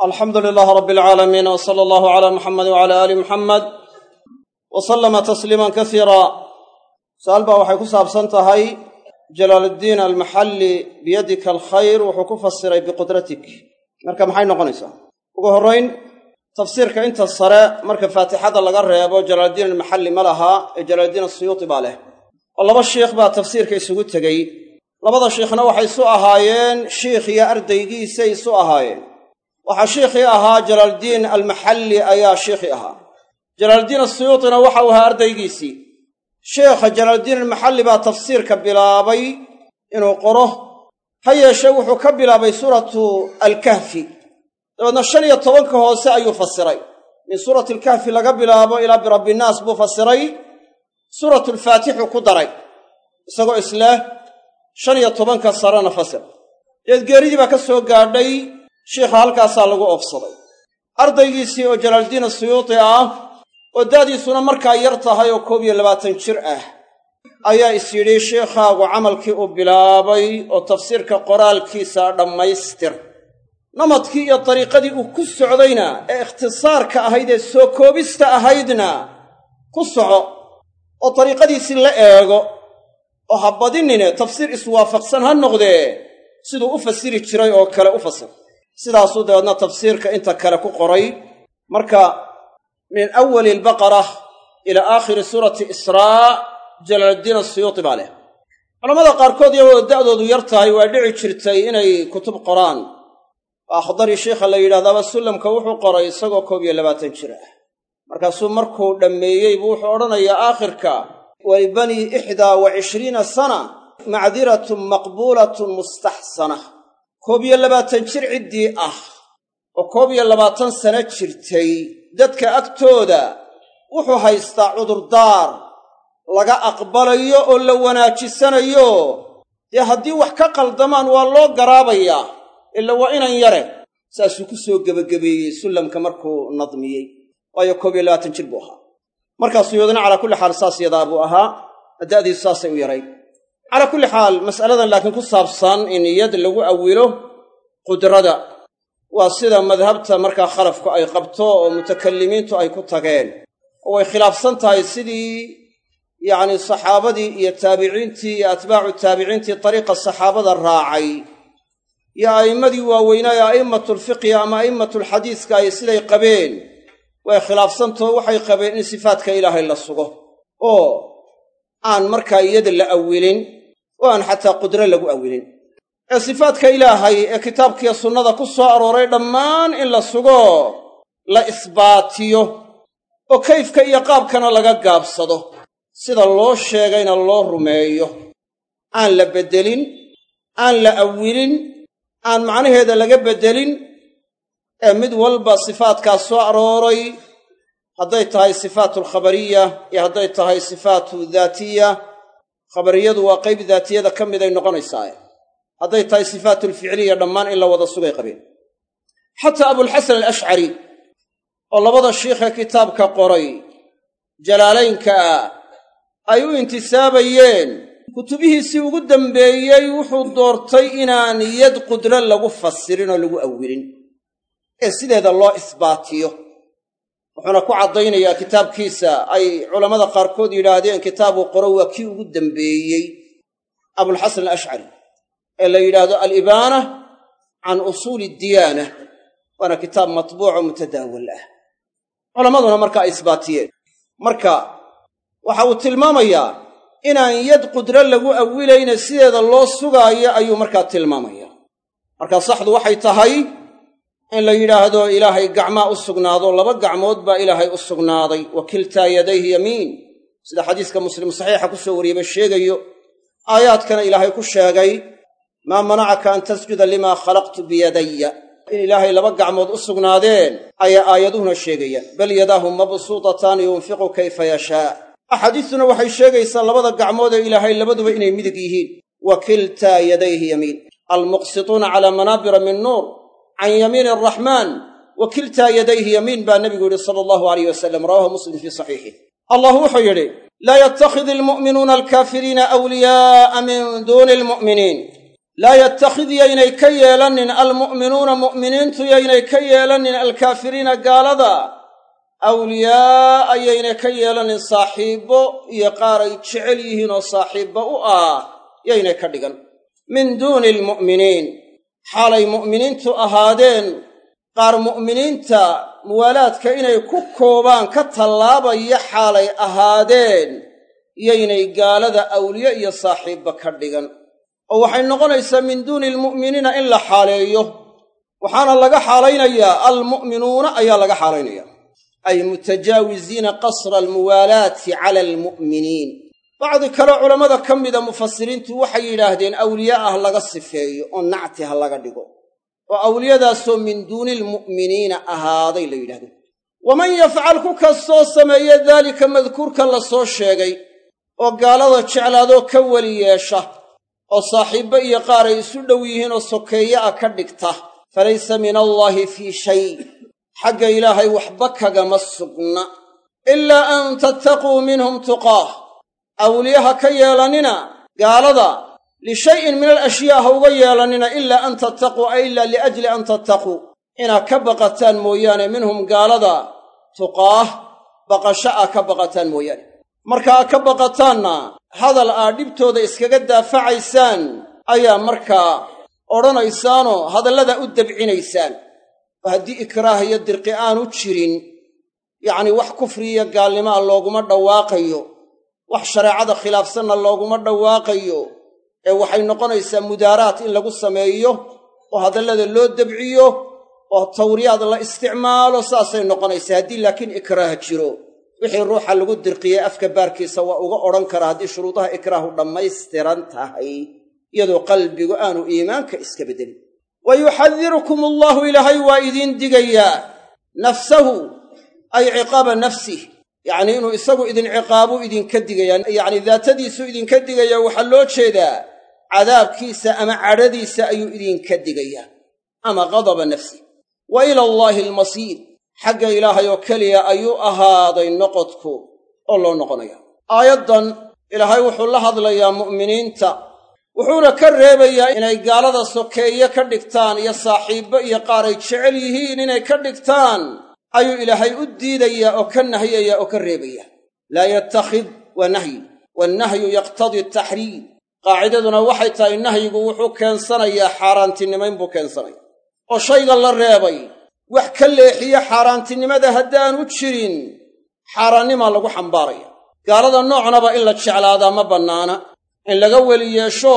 alxamdu lilaah rabi alcaalamiin w sala allahu calaa muxamed wacala aali muxamed wa sallama tasliiman kasiira su-aal baa waxay ku saabsan tahay jalaaluddiin almaxalli biyadika alkhayr wuxuu ku fasiray biqudratik marka maxay noqonaysaa ugu horrayn tafsiirka inta sare marka faatixada laga reebo jalaaluddiin almaxalli ma laha ee jalaaluddiin asuyuuti baa leh oo laba shiikh baa tafsiirka isugu tegey labada shiikhna waxay isu ahaayeen shiikh iyo ardaygiisay isu ahaayeen waxaa shiikhii ahaa jalaaluddiin almaxalli ayaa shiikhii ahaa jalaaluddiin asuyuutina waxau ahaa ardaygiisii sheekha jalaaluddiin almaxalli baa tafsiirka bilaabay inuu qoro ha yeeshee wuxuu ka bilaabay suuratu alkahfi dabeedna 15 hoose ayuu fasiray min suurati alkahfi laga bilaabo ilaa birabbinnaas buu fasiray suuratulfaatixu ku daray isagoo isleh 15 sarena fasir geedgeeridii baa ka soo gaadhay shiikha halkaasaa lagu oobsaday ardaygiisii oo jalaaluddiin asuyuuti ah oo da'diisuna markaa yar tahay oo 21 jir ah ayaa is yidhi sheikhaagu camalkii uu bilaabay oo tafsiirka qoraalkiisa dhammaystir namadkii iyo dariiqadii uu ku socdayna ee ikhtisaarka ahayd ee soo koobista ahaydna ku soco oo dariiqadiisii la eego oo ha badinine tafsiir iswaafaqsan ha noqdee siduu u fasiri jiray oo kale u fasir sidaasuu dabeedna tafsiirka inta kale ku qoray marka min awali albaqara ilaa aakhiri suurati israa jalaaluddiin asuyuuti baa leh culammada qaarkood iyagoo da'doodu yar tahay waa dhici jirtay inay kutub qoraan akhdari sheikha la yidhahdaaba sullamka wuxuu qoray isagoo 21 jir ah markaasuu markuu dhammeeyey buu wuxuu odhanayaa aakhirka walibanii 21 sana macdiratun maqbuulatun mustaxsana 21 jir ciddii ah oo 21 sano jirtay dadka agtooda wuxuu haystaa cudurdaar laga aqbalayo oo la wanaajisanayo dee haddii wax ka qaldamaan waa loo garaabayaa ila waa inan yare saasuu ku soo gebagabeeyey sullamka markuu nadmiyey waayo 21 jir buu ahaa markaasuu yodana calaa kulli xaal saas yadaa buu ahaa da'diisu saasay u yaray calaa kulli xaal mas'aladan laakiin ku saabsan in niyad lagu awilo qudrada waa sida madhabta markaa khalafku ay qabto oo mutakallimiintu ay ku tageen oo way khilaafsan tahay sidii yacni saxaabadii iyo taabiciintii iyo atbaacu taabiciintii dariiqa saxaabada raacay iyo a'immadii waaweynaa ee a'immatulfiqhi ama a'immatulxadiiska ay siday qabeen way khilaafsantao waxay qabeen in sifaadka ilaahay la sugo oo aan markaa iyada la awilin oo aan xataa qudro lagu awilin ee sifaadka ilaahay ee kitaabkiiyo sunnada ku soo arooray dhammaan in la sugo la isbaatiyo oo kayfka iyo qaabkana laga gaabsado sida loo sheegayna loo rumeeyo aan la beddelin aan la awilin aan macnaheeda laga beddelin ee mid walba sifaadkaas soo arooray hadday tahay sifaatulkhabariya iyo hadday tahay sifaatu daatiya khabariyadu waa qayb daatiyada ka miday noqonaysaa hadday tahay sifaatulficliya dhammaan in la wada sugay qabeen xataa abulxasan alashcari oo labada shiikhee kitaabka qoray jalaalaynka ay u intisaabayeen kutubihiisii ugu dambeeyey wuxuu doortay inaan yad qudro lagu fasirin oo lagu awilin ee sideeda loo isbaatiyo wuxuuna ku caddaynayaa kitaabkiisa ay culammada qaarkood yidhaahdeen kitaabuu qoro waa kii ugu dambeeyey abulxasan alashcari ee la yidhaahdo alibaana can usuuli diyaana waana kitaab matbuuco mutadaawal ah culammaduna marka ay isbaatiyeen marka waxa uu tilmaamayaa inaan yad qudro lagu awilayna sideeda loo sugaayo ayuu markaa tilmaamaya marka saxdu waxay tahay in la yidhaahdo ilaahay gacmaa u sugnaado 2 gacmood baa ilaahay u sugnaaday wa kiltaa yadayhi yamiin sida xadiiska muslim saxiixa ku soo wariyeyba sheegayo aayaadkana ilaahay ku sheegay maa manacaka an tasjuda limaa khalaqtu biyadaya in ilaahay 2 gacmood u sugnaadeen ayaa aayaduhuna sheegayaan bal yadaahu mabsuutataani yunfiqu kayfa yashaa axaadiistuna waxay sheegaysaa 2 gacmood ee ilaahay labaduba inay midig yihiin wa kiltaa yadayhi yamiin almuqsituuna calaa manaabira min nuur can yamiini araxmaan wa kiltaa yadayhi yamiin baa nebigu yidhi sala allahu alayh wasalam rawaahu muslim fii saxiixih allah wuxuu yidhi laa yattakhidi almu'minuuna alkaafiriina awliyaa'a min duuni almu'miniin laa yattakhid yaynay ka yeelanin almu'minuuna mu'miniintu yaynay ka yeelanin alkaafiriina gaalada awliyaa'a yaynay ka yeelanin saaxiibbo iyo qaar ay jecel yihiin oo saaxiibba u ah yaynay ka dhigan min duuni almu'miniin xaalay mu'miniintu ahaadeen qaar mu'miniinta muwaalaadka inay ku koobaan ka tallaabaya xaalay ahaadeen yaynay gaalada awliye iyo saaxiibba ka dhigan oo waxay noqonaysaa min duuni almu'miniina in la xaaleeyo waxaana laga xaalaynayaa almu'minuuna ayaa laga xaalaynaya ay mutajaawiziina qasra almuwaalaati cala almu'miniin bacdi kale culammada ka mida mufasiriintu waxay yidhaahdeen awliye ah laga sifeeyo oo nacti ha laga dhigo oo awliyadaasoo min duuni almu'miniina ahaaday la yidhahdeen waman yafcal ku kastoo sameeye daalika madkuurka la soo sheegay oo gaalada jeclaadoo ka weli yeesha oo saaxiibbo iyo qaar ay isu dhow yihiin oo sokeeye ah ka dhigta falaysa min allaahi fii shay xagga ilaahay waxba kagama sugna ilaa an tattaquu minhum tuqaah awliyaha ka yeelanina gaalada lishayin min alashyaa ha uga yeelanina ilaa an tattaquu ay ilaa liajli an tattaquu inaad ka baqataan mooyaane minhum gaalada tuqaah baqasho aa ka baqataan mooyaane marka aad ka baqataanna hadal aad dhibtooda iskaga daafacaysaan ayaa markaa odhanaysaanoo hadallada u dabcinaysaan oo haddii ikraah iyo dirqi aanu jirin yacnii wax kufri iyo gaalnimaa looguma dhawaaqayo wax shareecada khilaafsanna looguma dhawaaqayo ee waxay noqonaysaa mudaaraat in lagu sameeyo oo hadallada loo dabciyo oo tawriyaad la isticmaalo saasay noqonaysaa haddii laakiin ikraah jiro wixii ruuxa lagu dirqiyey afka baarkiisa waa uga odhan karaa haddii shuruudaha ikraahu dhammaystiran tahay iyadoo qalbigu aanu iimaanka iska beddelin wa yuxadirukum allaahu ilaahay waa idiin digayaa nafsahu ay ciqaaba nafsih yacnii inuu isagu idin ciqaabuu idinka digayaa yacnii daatadiisuu idinka digayaa waxaa loo jeedaa cadaabkiisa ama cadhadiisa ayuu idinka digayaa ama qadaba nafsih wa ila allaahi almasiir xagga ilaahay oo keliya ayuu ahaaday noqodku oo loo noqonaya aayaddan ilaahay wuxuu la hadlayaa mu'miniinta wuxuuna ka reebayaa inay gaalada sokeeye ka dhigtaan iyo saaxiibbo iyo qaar ay jecel yihiin inay ka dhigtaan ayuu ilaahay u diidayaa oo ka nahyayaa oo ka reebayaa laa yattakhid waa nahyi wannahyu yaqtadii ataxriim qaacidaduna waxay tahay nahyigu wuxuu keensanayaa xaaraantinimayn buu keensanaya oo shayga la reebay wax ka leexiya xaaraantinimada haddaanu jirin xaaraannimaa lagu xambaaraya gaalada noocnaba in la jeclaadaa ma bannaana in laga weli yeesho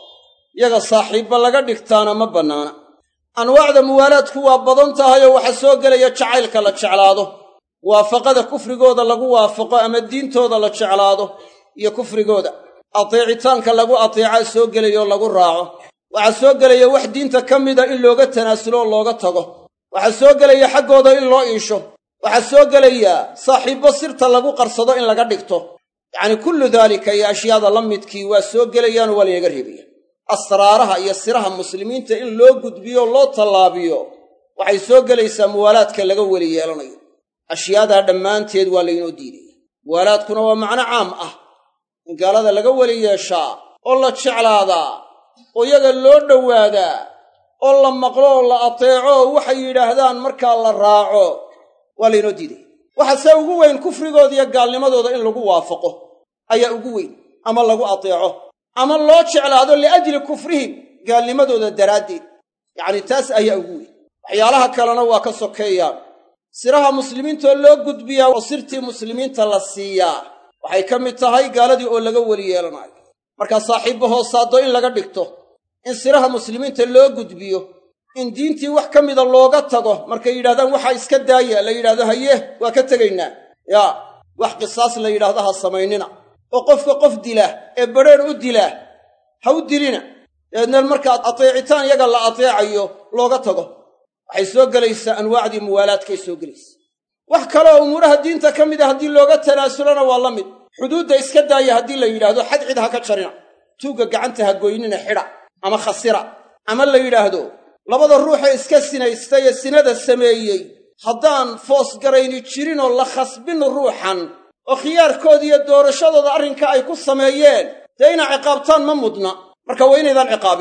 yaga saaxiibba laga dhigtaana ma bannaana anwaacda muwaalaadku waa badan tahayoo waxaa soo gelaya jacaylka la jeclaado waafaqada kufrigooda lagu waafaqo ama diintooda la jeclaado iyo kufrigooda ateecitaanka lagu ateecaa soo gelayoo lagu raaco waxaa soo gelaya wax diinta ka mida in looga tanaasulo oo looga tago waxaa soo gelaya xaggooda in loo iisho waxaa soo gelaya saaxiibbo sirta lagu qarsado in laga dhigto yacnii kullu daalika iyo ashyaada la midkii waa soo gelayaanoo waa laynaga reebaya asraaraha iyo siraha muslimiinta in loo gudbiyo loo tallaabiyo waxay soo gelaysaa muwaalaadka laga weli yeelanayo ashyaadaa dhammaanteed waa laynoo diidaya muwaalaadkuna waa macno caam ah in gaalada laga weli yeeshaa oo la jeclaadaa oo iyaga loo dhowaadaa oo la maqlo oo la ateeco oo waxay yidhaahdaan markaa la raaco waa laynoo diidaya waxaase ugu weyn kufrigooda iyo gaalnimadooda in lagu waafaqo ayaa ugu weyn ama lagu ateeco ama loo jeclaado liajli kufrihim gaalnimadooda daraaddeed yacnii taas ayaa ugu weyn waxyaalaha kalena waa ka sokeeyaan siraha muslimiintoo loo gudbiyaa oo sirtii muslimiinta la siiyaa waxay ka mid tahay gaaladii oo laga weli yeelanayo markaa saaxiibba hoosaaddo in laga dhigto in siraha muslimiinta loo gudbiyo in diintii wax ka mida looga tago markay yidhahdaan waxaa iska daaya la yidhahdo haye waa ka tegaynaa yaa wax qisaas la yidhaahdo ha samaynina oo qofka qof dila ee badrheer u dila ha u dilina dabeedna markaad ateecitaan yaga la ateecayo looga tago waxay soo gelaysaa anwaacdii muwaalaadkay soo gelaysaa wax kaleoo umuuraha diinta ka mida haddii looga tanaasulana waa la mid xuduudda iska daaya haddii la yidhaahdo xad cid ha ka jarina tuugga gacanta ha goynina xidha ama khasira ama la yidhaahdo labada ruuxee iska sinaystay ee sinada sameeyey haddaan foos garayni jirin oo la khasbin ruuxan oo khiyaarkooda iyo doorashadooda arrinka ay ku sameeyeen dee inaa ciqaabtaan ma mudna marka waa inaydaan ciqaabin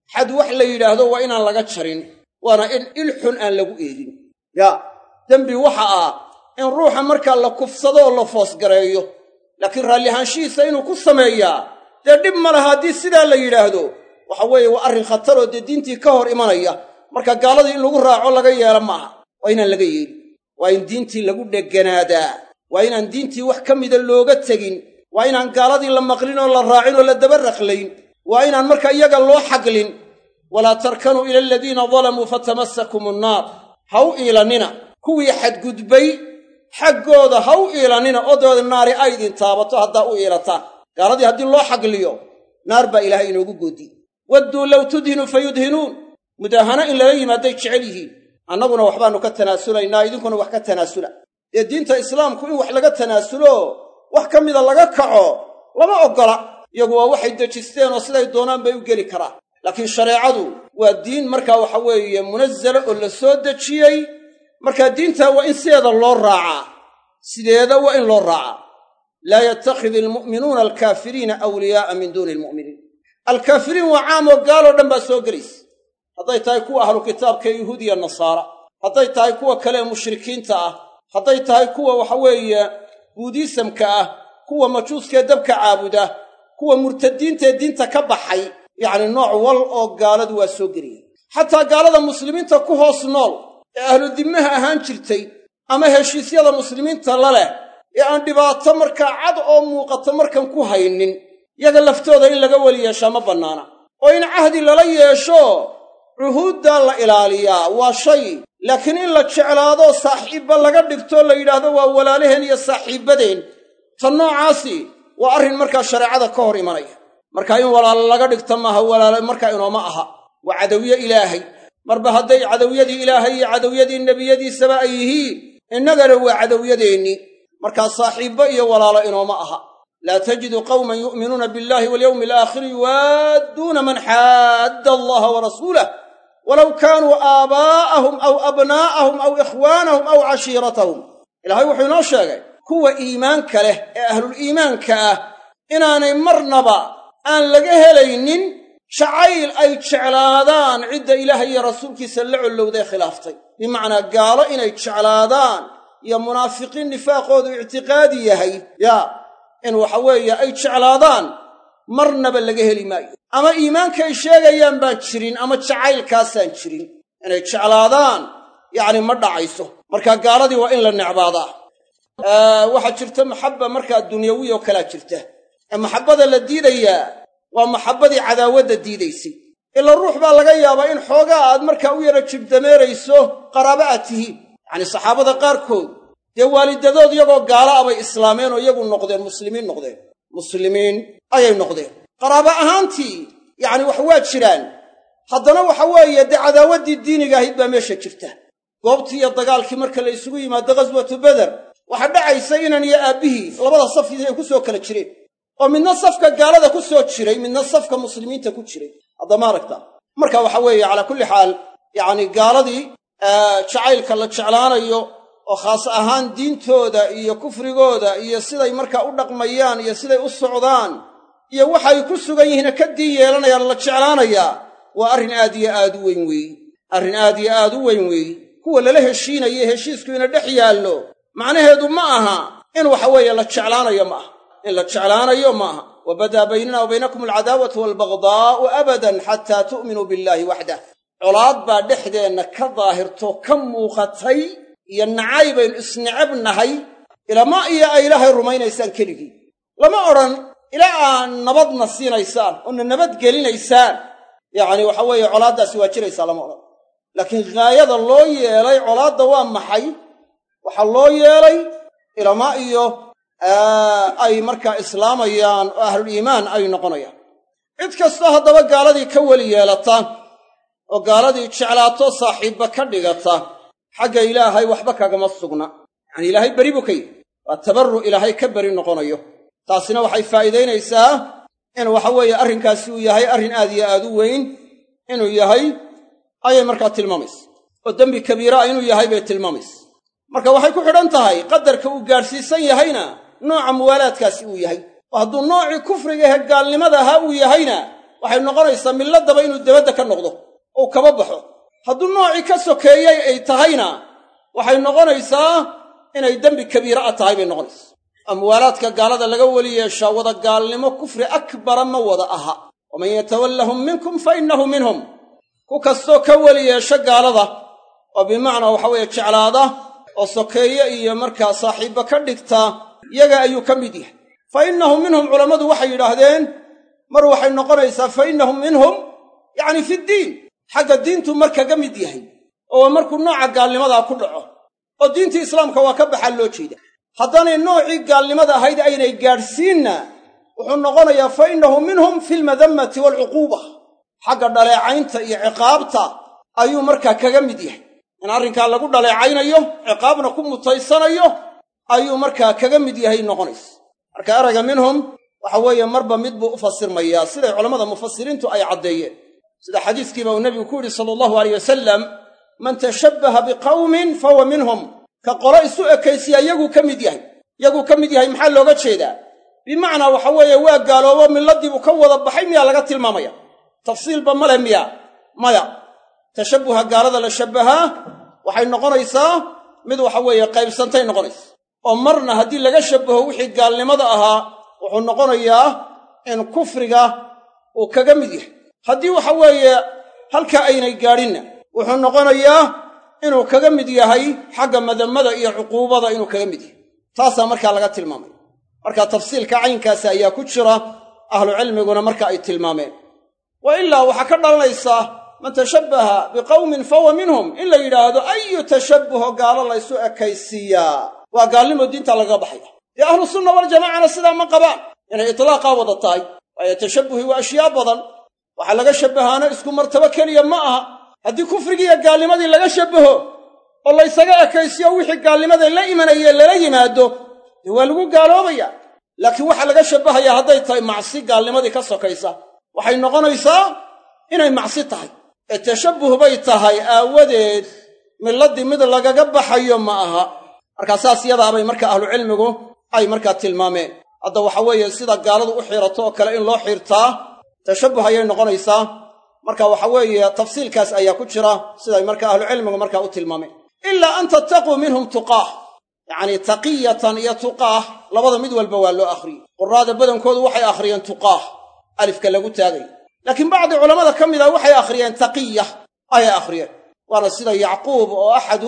xad wax la yidhaahdo waa inaan laga jarin waana in ilxun aan lagu eegin yaa dembi waxa ah in ruuxa markaa la kufsado oo la foosgareeyo laakiin raalli ahaanshihiisa inuu ku sameeyaa dee dhib ma laha haddii sidaa la yidhaahdo waxa weeye waa arrin khataroo dee diintii ka hor imanaya marka gaaladii in lagu raaco laga yeela maaha waa inaan laga yeelin waa in diintii lagu dheganaadaa waa inaan diintii wax ka mida looga tegin waa inaan gaaladii la maqlin oo la raacin oo la daba raqlayn waa inaan marka iyaga loo xaglin walaa tarkanuu ila aladiina dalamuu fatamassakum annaar ha u iilanina kuwii xadgudbay xaggooda ha u iilanina oo dooda naari ay idin taabato haddaa u iilataan gaaladii haddii loo xagliyo naar baa ilaahay inoogu goodi wadduu low tudhinu fayudhinuun mudaahano in lala yimaadday jecel yihiin annaguna waxbaannu ka tanaasulaynaa idinkuna wax ka tanaasula dee diinta islaamku in wax laga tanaasulo wax ka mida laga kaco lama oggola iyagu waa waxay dejisteen oo siday doonaan bay u geli karaan laakiin shareecadu waa diin markaa waxa weeye munazala oo la soo dejiyey markaa diintaa waa in sideeda loo raacaa sideeda waa in loo raacaa laa yattakhidi almu'minuuna alkaafiriina awliyaa'a min duuni almu'miniin alkaafiriin waa caam oo gaaloo dhan baa soo gelaysa hadday tahay kuwa ahlu kitaabka ee yuhuud iyo nasaara hadday tahay kuwa kale ee mushrikiinta ah hadday tahay kuwa waxa weeye buudiisamka ah kuwa majuuskaee dabka caabuda kuwa murtadiintaee diinta ka baxay yacni nooc wal oo gaaladu waa soo gelaya xataa gaalada muslimiinta ku hoos nool ee ahlu dimmaha ahaan jirtay ama heshiisyada muslimiinta la leh ee aan dhibaato markaa cad oo muuqato markan ku haynin yaga laftooda in laga weli yeeshaa ma bannaana oo in cahdi lala yeesho cuhuuddaa la ilaaliyaa waa shay laakiin in la jeclaado saaxiibba laga dhigto la yidhaahdo waa walaalaheen iyo saaxiibbadeen ta noocaasi waa arrin markaa shareecada ka hor imanaya marka in walaalo laga dhigta maaha walaalo markaa inooma aha waa cadawye ilaahay marba hadday cadawyadii ilaahay iyo cadawyadii nebiyadiisaba ay yihiin innagana waa cadawyadeennii markaa saaxiibbo iyo walaalo inooma aha laa tajidu qawman yu'minuuna biاllahi walyawmi alaakhiri yuwaadduuna man xaadda allaha warasuulah walow kaanuu aabaa'ahum aw abnaa'ahum aw ikhwaanahum aw cashiiratahum ilaahay wuxuu inoo sheegay kuwa iimaanka leh ee ahluliimaanka ah inaanay marnaba aan laga helaynin jacayl ay jeclaadaan cidda ilaahay iyo rasuulkiisa la collowday khilaaftay bimacnaa gaalo inay jeclaadaan iyo munaafiqiin nifaaqoodu ictiqaadi yahay in waxa weeye ay jeclaadaan marnaba laga heli maayo ama iimaankay sheegayaan baan jirin ama jacaylkaasaan jirin inay jeclaadaan yacni ma dhacayso markaa gaaladii waa in la necbaadaa waxaa jirta maxabba markaa dunyawiya oo kalaa jirta ee maxabbada la diidayaa waa maxabbadii cadaawadda diidaysay ila ruux baa laga yaabaa in xoogaa aad markaa u yara jibdameerayso qaraabo aad tihiin yacni saxaabada qaarkood dee waalidadood iyagoo gaala ah bay islaameen oo iyagu noqdeen muslimiin ayay noqdeen qaraabo ahaantii yacni wax waa jiraan haddana waxa weeye dee cadaawaddii diiniga ahayd baa meesha jirta goobtii iyo dagaalkii marka la isugu yimaado ghaswatu beder waxaa dhacaysa inan iyo aabbihii labada saf ay ku soo kala jireen oo midna safka gaalada ku soo jiray midna safka muslimiinta ku jiray haddama aragta marka waxa weeye calaa kulli xaal yacni gaaladii jacaylka la jeclaanayo oo khaas ahaan diintooda iyo kufrigooda iyo siday markaa u dhaqmayaan iyo siday u socdaan iyo waxay ku sugan yihiina ka diin yeelanayaan la jeclaanayaa waa arrin aad iyo aad u weyn weeye arrin aad iyo aad u weyn weeye kuwa lala heshiinayo heshiisku ina dhex yaallo macnaheedu ma aha in waxa weeye la jeclaanayo ma aha in la jeclaanayo ma aha wabadaa baynana wa baynakum alcadaawatu waalbagdaa'u abadan xataa tu'minuu billaahi waxdah colaad baa dhexdeenna ka daahirto ka muuqatay iyo nacay baynu isnecabnahay ilama iyo ay ilaahay rumaynaysaan keligii lama odhan ilaa aad nabadna siinaysaan oo na nabadgelinaysaan yacni waxa weeye colaaddaasi waa jiraysaa lama odhan laakiin ghaayada loo yeelay colaadda waa maxay waxaa loo yeelay ilama iyo ay markaa islaamayaan oo ahluliimaan ay noqonayaan cid kastoo haddaba gaaladii ka weli yeelata oo gaaladii jeclaato saaxiibba ka dhigata xagga ilaahay waxba kagama sugna yacani ilaahay beri buu ka yihi waa tabarru ilaahay ka beri noqonayo taasina waxay faa'iidaynaysaa in waxa weeye arrinkaasi uu yahay arrin aad iyo aad u weyn inuu yahay ayay markaa tilmaamaysa oo dembi kabiira ah inuu yahay bay tilmaamaysa marka waxay ku xidhan tahay qadarka uu gaadhsiisan yahayna nooca muwaalaadkaasi uu yahay oo hadduu noocii kufriga ehe gaalnimada ahaa uu yahayna waxay noqonaysaa milladaba inuu dabadda ka noqdo oo kaba baxo. hadduu noocii ka sokeeyey ay tahayna waxay noqonaysaa inay dembi kabiira a tahay bay noqonaysaa. amwaalaadka gaalada laga weli yeeshaa wada gaalnimo kufri akbara ma wada aha. waman yatawallahum minkum fa innahu minhum. ku kastoo ka weli yeesha gaalada oo bimacnaa waxa weeye jeclaada oo sokeeye iyo markaa saaxiibba ka dhigta yaga ayuu ka mid yahay. fa innahu minhum culammadu waxay yidhaahdeen mar waxay noqonaysaa fa innahum minhum yacni fiddiin, xagga diintu mar kaga mid yahay oo markuu nooca gaalnimadaa ku dhaco oo diintii islaamka waa ka baxaa loo jeeda. haddaanay noocii gaalnimada ahayd aynay gaadhsiinna wuxuu noqonayaa fa innahu minhum fi lmadammati waalcuquuba, xagga dhaleecaynta iyo ciqaabta ayuu markaa kaga mid yahay. in arrinkaa lagu dhaleecaynayo ciqaabna ku mutaysanayo ayuu markaa kaga mid yahay noqonaysa. marka erayga minhum waxa weeye marba mid buu u fasirmayaa siday culammada mufasiriintu ay caddeeyeen. sida xadiiskiiba uu nebigu ku yidhi sala allahu alayh wasalam, man tashabbaha biqawmin fahuwa minhum. ka qolo isu ekaysiya yaguu ka mid yahay. yaguu ka mid yahay maxaa looga jeedaa? bimacnaa waxa weeye waa gaaloobo milladiibuu ka wada baxay miyaa laga tilmaamaya? tafsiilba ma leh miya? maya. tashabbuha gaalada la shabbahaa waxay noqonaysaa mid waxa weeye qaybsantay noqonaysa. oo marna haddii laga shabbaho wixii gaalnimada ahaa wuxuu noqonayaa in kufriga uu kaga mid yahay. haddii waxa weeye halkaa aynay gaadhinna wuxuu noqonayaa inuu kaga mid yahay xagga madammada iyo cuquubada inuu kaga mid yahay. taasaa markaa laga tilmaamay. marka tafsiilka caynkaasi ayaa ku jira, ahlucilmiguna marka ay tilmaameen. wa ilaa waxaa ka dhalanaysaa man tashabbaha biqawmin fahuwa minhum in la yidhaahdo ayu tashabbuho gaalo laysu ekaysiiyaa waa gaalnimo diinta lagaga baxaya. dee ahlu sunna waljamaacana sidaa ma qabaan inay itlaaqaa wada tahay. waayo tashabbuhi waa ashyaa badan. waxaa laga shabbahaana isku martabo keliya ma aha. haddii kufrigii iyo gaalnimadii laga shabbaho oo laysaga ekaysiyo wixii gaalnimaday la imanayee lala yimaado dee waa lagu gaaloobaya. laakiin waxaa laga shabbahayaa hadday tahay macsi gaalnimadii ka sokaysa waxay noqonaysaa inay macsi tahay. ee tashabbuh bay tahay aawadeed milladii mid lagaga baxayo ma aha. markaa saas yadaabay marka ahlucilmigu ay markaa tilmaameen. hadda waxa weeye sida gaaladu u xiirato oo kale in loo xiirtaa tashabbuh ayay noqonaysaa. marka waxa weeye tafsiilkaas ayaa ku jira siday marka ahlucilmigu markaa u tilmaameen. ilaa an tattaquu minhum tuqaah, yacnii taqiyatan iyo tuqaah labada mid walba waa loo akhriyey. quraada badankoodu waxay akhriyeen tuqaah alifka lagu taagay, laakiin bacdi culammada ka mida waxay akhriyeen taqiya ayay akhriyeen. waana sida yacquub oo axadu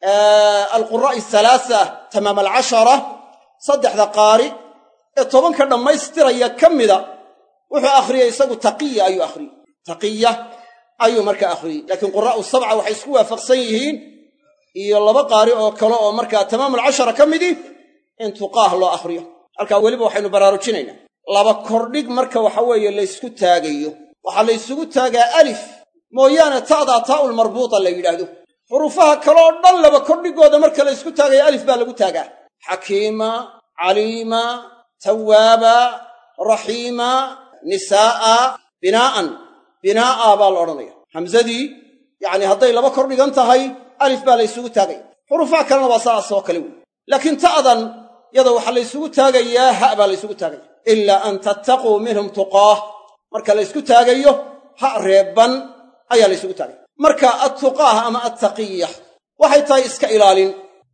alquraa'i halaasa tamaam alcashara saddexda qaari ee 10 dhammaystiraya ka mida wuxuu akhriyey isagu taqiya ayuu akhriyey. taqiya ayuu markaa akhriyey. laakiin quraa'u 7 waxay isku waafaqsan yihiin iyo 2 qaari oo kale oo markaa tamaam alcashara ka midii in tuqaah loo akhriyo. halkaa weliba waxaynu baraarujinaynaa laba kordhig marka waxa weeye laysku taagayo waxaa laysugu taagaa alif mooyaane ta'daa taa'ul marbuuta la yidhaahdo. xuruufaha kale oo dhan laba kordhigooda marka laysku taagayo alif baa lagu taagaa. xakiima, caliima, tawaaba, raxiima, nisaa'a, binaa'an. binaa'a baa la odhanaya. hamsadii yacni hadday laba kordhigan tahay alif baa laysugu taagaya. xuruufaha kalena waa saas oo kale wey. laakiin ta'dan yada waxaa laysugu taagayaa ha baa laysugu taagaya. ilaa an tattaquu minhum tuqaah marka laysku taagayo ha reebban ayaa laysugu taagaya. marka attuqaah ama attaqiya waxay tahay iska ilaalin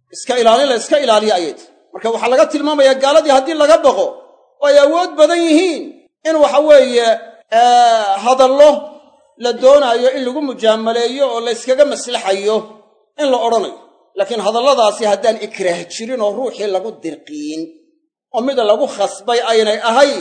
la iska ilaaliya ayay tahay. marka waxaa laga tilmaamayaa gaaladii haddii laga baqo oo ay awood badan yihiin in waxa weeye hadallo la doonaayo in lagu mujaamaleeyo oo layskaga maslaxayo in la odhanayo. laakiin hadalladaasi haddaan ikraah jirin oo ruuxii lagu dirqiin oo mida lagu khasbay aynay ahayn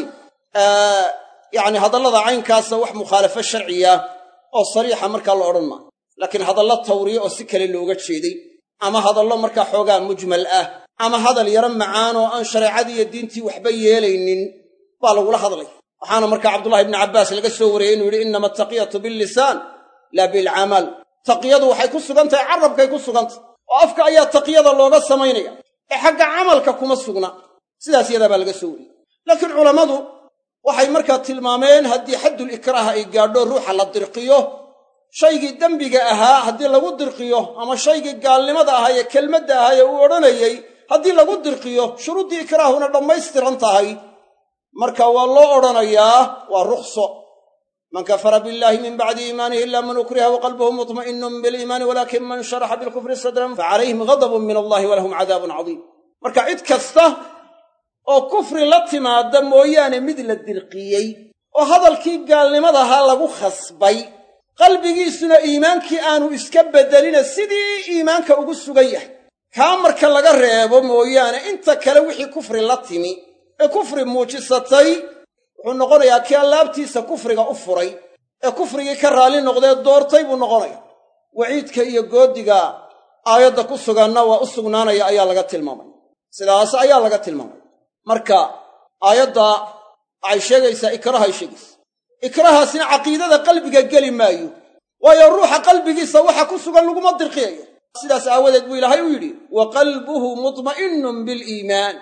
yacni hadallada caynkaasa wax mukhaalafo sharciya oo sariixa markaa la odhan maayo. laakiin hadallo tawriye oo si kale looga jeeday ama hadallo markaa xoogaa mujmal ah ama hadal yaro macaan oo aan shareecadii iyo diintii waxba yeelaynin baa lagula hadlay. waxaana markaa cabdullahi ibni cabbaas laga soo wariyey inuu yidhi innama ataqiyatu billisaan laa bilcamal. taqiyadu waxay ku sugan tahay carrabkay ku sugantah oo afka ayaa taqiyada looga samaynaya ee xagga camalka kuma sugna. sidaas yadaa baa laga soo wariyey. laakiin culammadu waxay markaa tilmaameen haddii xaddul ikraaha ay gaadho ruuxa la dirqiyo shaygii dembiga ahaa haddii lagu dirqiyo ama shaygii gaalnimada ahaa ee kelmadda ahaa ee uu odhanayey haddii lagu dirqiyo shuruuddii ikraahuna dhammaystiran tahay marka waa loo odhanayaa waa rukhso man kafara billahi min bacdi iimaanihi ila man ukriha waqalbuhu mutma'innun biliimaani walakin man sharaxa bilkufri sadran facalayhim ghadabun min allahi walahum cadaabun cadiim. marka cid kasta oo kufri la timaada mooyaane mid la dirqiyey oo hadalkii gaalnimadahaa lagu khasbay, qalbigiisuna iimaankii aanu iska beddelina sidii iimaanka ugu sugan yahay, kaa marka laga reebo mooyaane inta kale wixii kufri la timi ee kufri muujisatay wuxuu noqonayaa kii allaabtiisa kufriga u furay ee kufrigii ka raalli noqdee doortay buu noqonaya. waciidka iyo goodiga aayadda ku suganna waa u sugnaanaya ayaa laga tilmaamay. sidaas ayaa laga tilmaamay. marka aayadda waxay sheegaysaa ikrahay sheegaysa. ikrahaasina caqiidada qalbiga geli maayo, waayo ruuxa qalbigiisa waxa ku sugan laguma dirqiyayo. sidaas aawadeed buu ilaahay u yidhi wa qalbuhu mutma'innun biliimaan.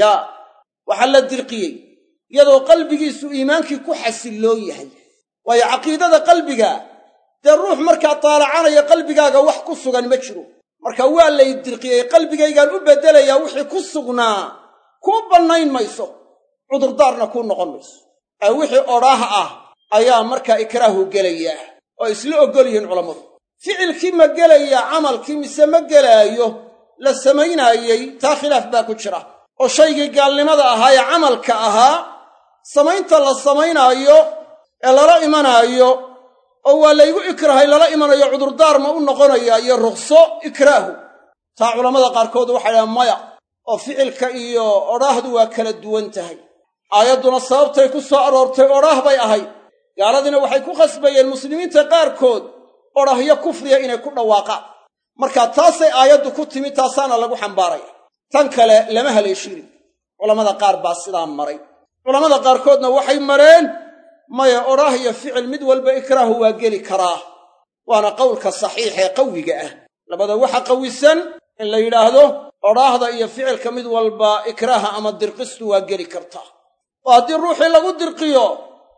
waxaa la dirqiyey iyadoo qalbigiisu iimaankii ku xasilloon yahay, waayo caqiidada qalbiga dee ruux markaa taalacanaya qalbigaaga wax ku sugan ma jiro. marka waa lay dirqiyey, qalbigaygaan u beddelayaa wixii ku sugnaa kuu bannayn mayso, cudurdaarna kuu noqon mayso. wixii odhaah ah ayaa markaa ikraahu gelayaa oo isla oggol yihiin culammadu. ficilkii ma gelayaa camalkii mise ma gelaayo la samaynaayey, taa khilaaf baa ku jira. oo shaygii gaalnimada ahaa ee camalka ahaa samaynta la samaynaayo ee lala imanaayo oo waa laygu ikrahay lala imanayo cudurdaar ma u noqonaya iyo ruqso ikraahu. taa culammada qaarkood waxay dhahaan maya, oo ficilka iyo odhaahdu waa kala duwan tahay. aayadduna sababtay ku soo aroortay odhaah bay ahayd. gaaladiina waxay ku khasbayeen muslimiinta qaarkood odhahyo kufriya inay ku dhawaaqaan. marka taasay aayaddu ku timi, taasaana lagu xambaaraya. tan kale lama haleeshiinin. culammada qaar baa sidaa maray. culammada qaarkoodna waxay mareen maya, odhaah iyo ficil mid walba ikraahu waa geli karaa. waana qowlka saxiixa ee qawiga ah. labada waxa qawisan in la yidhaahdo odhaahda iyo ficilka mid walba ikraaha ama dirqistu waa geli kartaa. oo haddii ruuxii lagu dirqiyo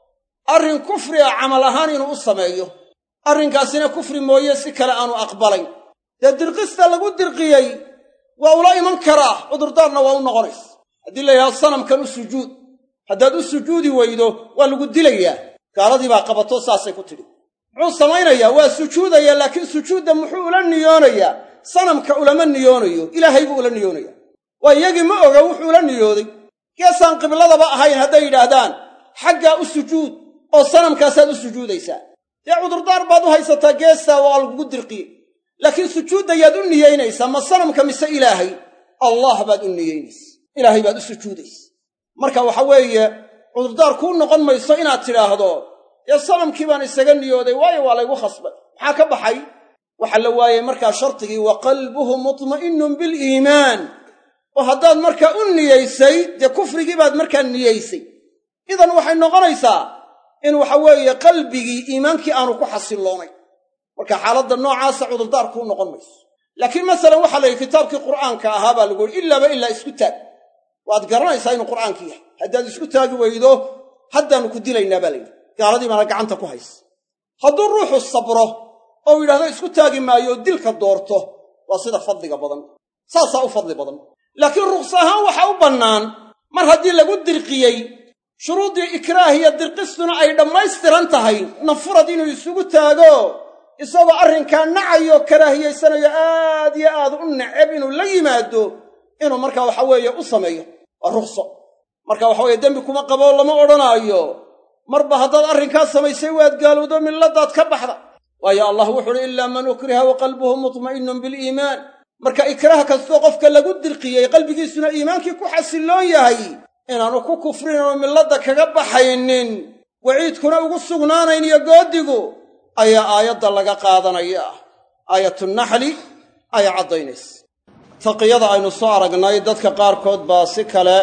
arrin kufri ah camal ahaan inuu u sameeyo, arrinkaasina kufri mooye si kale aanu aqbalayn, dee dirqista lagu dirqiyey waa ula iman karaa, cudurdaarna waa u noqonaysa. haddii la yidhahdo sanamkan u sujuud, haddaad u sujuudi weydo waa lagu dilayaa. gaaladii baa qabato saasay ku tidhi. muxuu samaynayaa? waa sujuudayaa, laakiin sujuudda muxuu ula niyoonayaa? sanamka ulama niyoonayo, ilaahay buu ula niyoonaya. waa iyagii ma oga wuxuu ula niyooday. geesaan qibladaba ahayn hadday yidhaahdaan xaggaa u sujuud oo sanamkaasaad u sujuudaysaa, dee cudurdaar baad u haysataa, geestaa waa lagugu dirqiyey. laakiin sujuuddayaad u niyeynaysaa ma sanamka mise ilaahay? allah baad u niyeynaysa, ilaahay baad u sujuudaysa. marka waxa weeye cudurdaar kuu noqon mayso inaad tidhaahdo dee sanamkii baan isaga niyooday, waayo waa laygu khasbay. maxaa ka baxay? waxaa la waayey markaa shardigii wa qalbuhu mutma'innun biliimaan. oo haddaad markaa u niyeysay dee kufrigii baad markaa niyeysay, idan waxay noqonaysaa in waxa weeye qalbigii iimaankii aanu ku xasilloonay. marka xaaladda noocaasa cudurdaar kuu noqon mayso. laakiin masalan waxaa la yidhi kitaabkii qur'aanka ahaa baa lagu yidhi ilaaba ilaa isku taag. waad garanaysaa inuu qur'aankii yahay. haddaad isku taagi weydo haddaannu ku dilaynaa baa layidhi. gaaladii baana gacanta ku haysa. hadduu ruuxu sabro oo yidhahdo isku taagi maayo oo dilka doorto, waa sida fadliga badan, saasaa u fadli badan. laakiin ruqsa ahaan waxaa u bannaan mar haddii lagu dirqiyey, shuruuddii ikraahiya dirqistuna ay dhammaystiran tahay, nafurad inuu isugu taago isagoo arrinkaa nacayo karaahiyaysanayo aad iyo aad u neceb inuu la yimaado, inuu markaa waxa weeye u sameeyo waa ruqso. marka waxa weeye dembi kuma qabo lama odhanaayo marba haddaad arrinkaa samaysay waad gaalowdo milladaad ka baxda. waayo allah wuxu uhi ilaa man ukriha wa qalbuhu mutma'innun biliimaan. marka ikraah kastoo qofka lagu dirqiyey qalbigiisuna iimaankii ku xasilloon yahay, inaanu ku kufrin oo milladda kaga baxaynin, waciidkuna ugu sugnaanayn iyo goodigu, ayaa aayadda laga qaadanaya. aayatunaxli ayaa caddaynaysa. taqiyada aynu soo aragnay dadka qaarkood baa si kale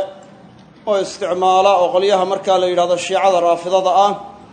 oo isticmaala, oo qolyaha markaa la yidhahdo shiicada raafidada ah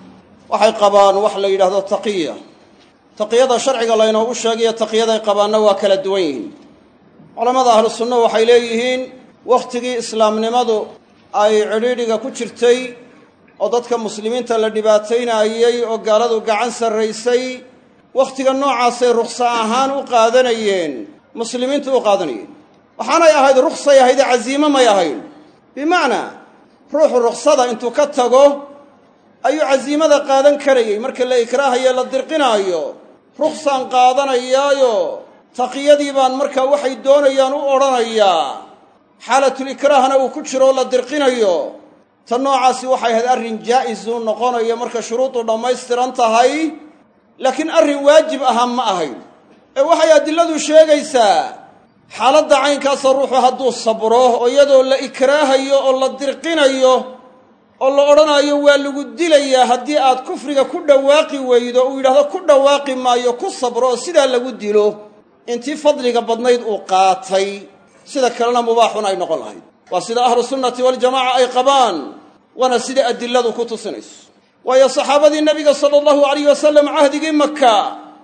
waxay qabaan wax la yidhaahdo taqiya. taqiyada sharciga laynoogu sheegayo taqiyaday qabaanna waa kala duwan yihiin. culammada ahlu sunna waxay leeyihiin wakhtigii islaamnimadu ay cidhiidhiga ku jirtay oo dadka muslimiinta la dhibaataynayey oo gaaladu gacan sarraysay, wakhtiga noocaasay rukhsa ahaan u qaadanayeen, muslimiintu u qaadanayeen. waxaanay ahayd rukhsay ahaydee casiimo may ahayn. bimacnaa ruuxu rukhsada intuu ka tago ayuu casiimada qaadan karayey marka la ikraahayo la dirqinaayo ruksaan qaadanayaayo taqiyadii baan markaa waxay doonayaan u odhanayaa xaalatulikraahna uu ku jiro la dirqinayo ta noocaasi waxay ahayd arrin jaa'isuu noqonayo marka shuruudu dhammaystiran tahay laakiin arrin waajib ahaa ma ahayn ee waxay adilladu sheegaysaa xaaladda caynkaasa ruuxu hadduu sabro oo iyadoo la ikraahayo oo la dirqinayo oo la odhanayo waa lagu dilayaa haddii aad kufriga ku dhawaaqi weydo uu yidhahdo ku dhawaaqi maayo ku sabro oo sidaa lagu dilo intii fadliga badnayd uu qaatay sida kalena mubaaxun ay noqon lahayd waa sida ahlu sunnati waljamaaca ay qabaan waana sida adilladu ku tusinayso waayo saxaabadii nebiga sala allahu alayh wasalam cahdigii maka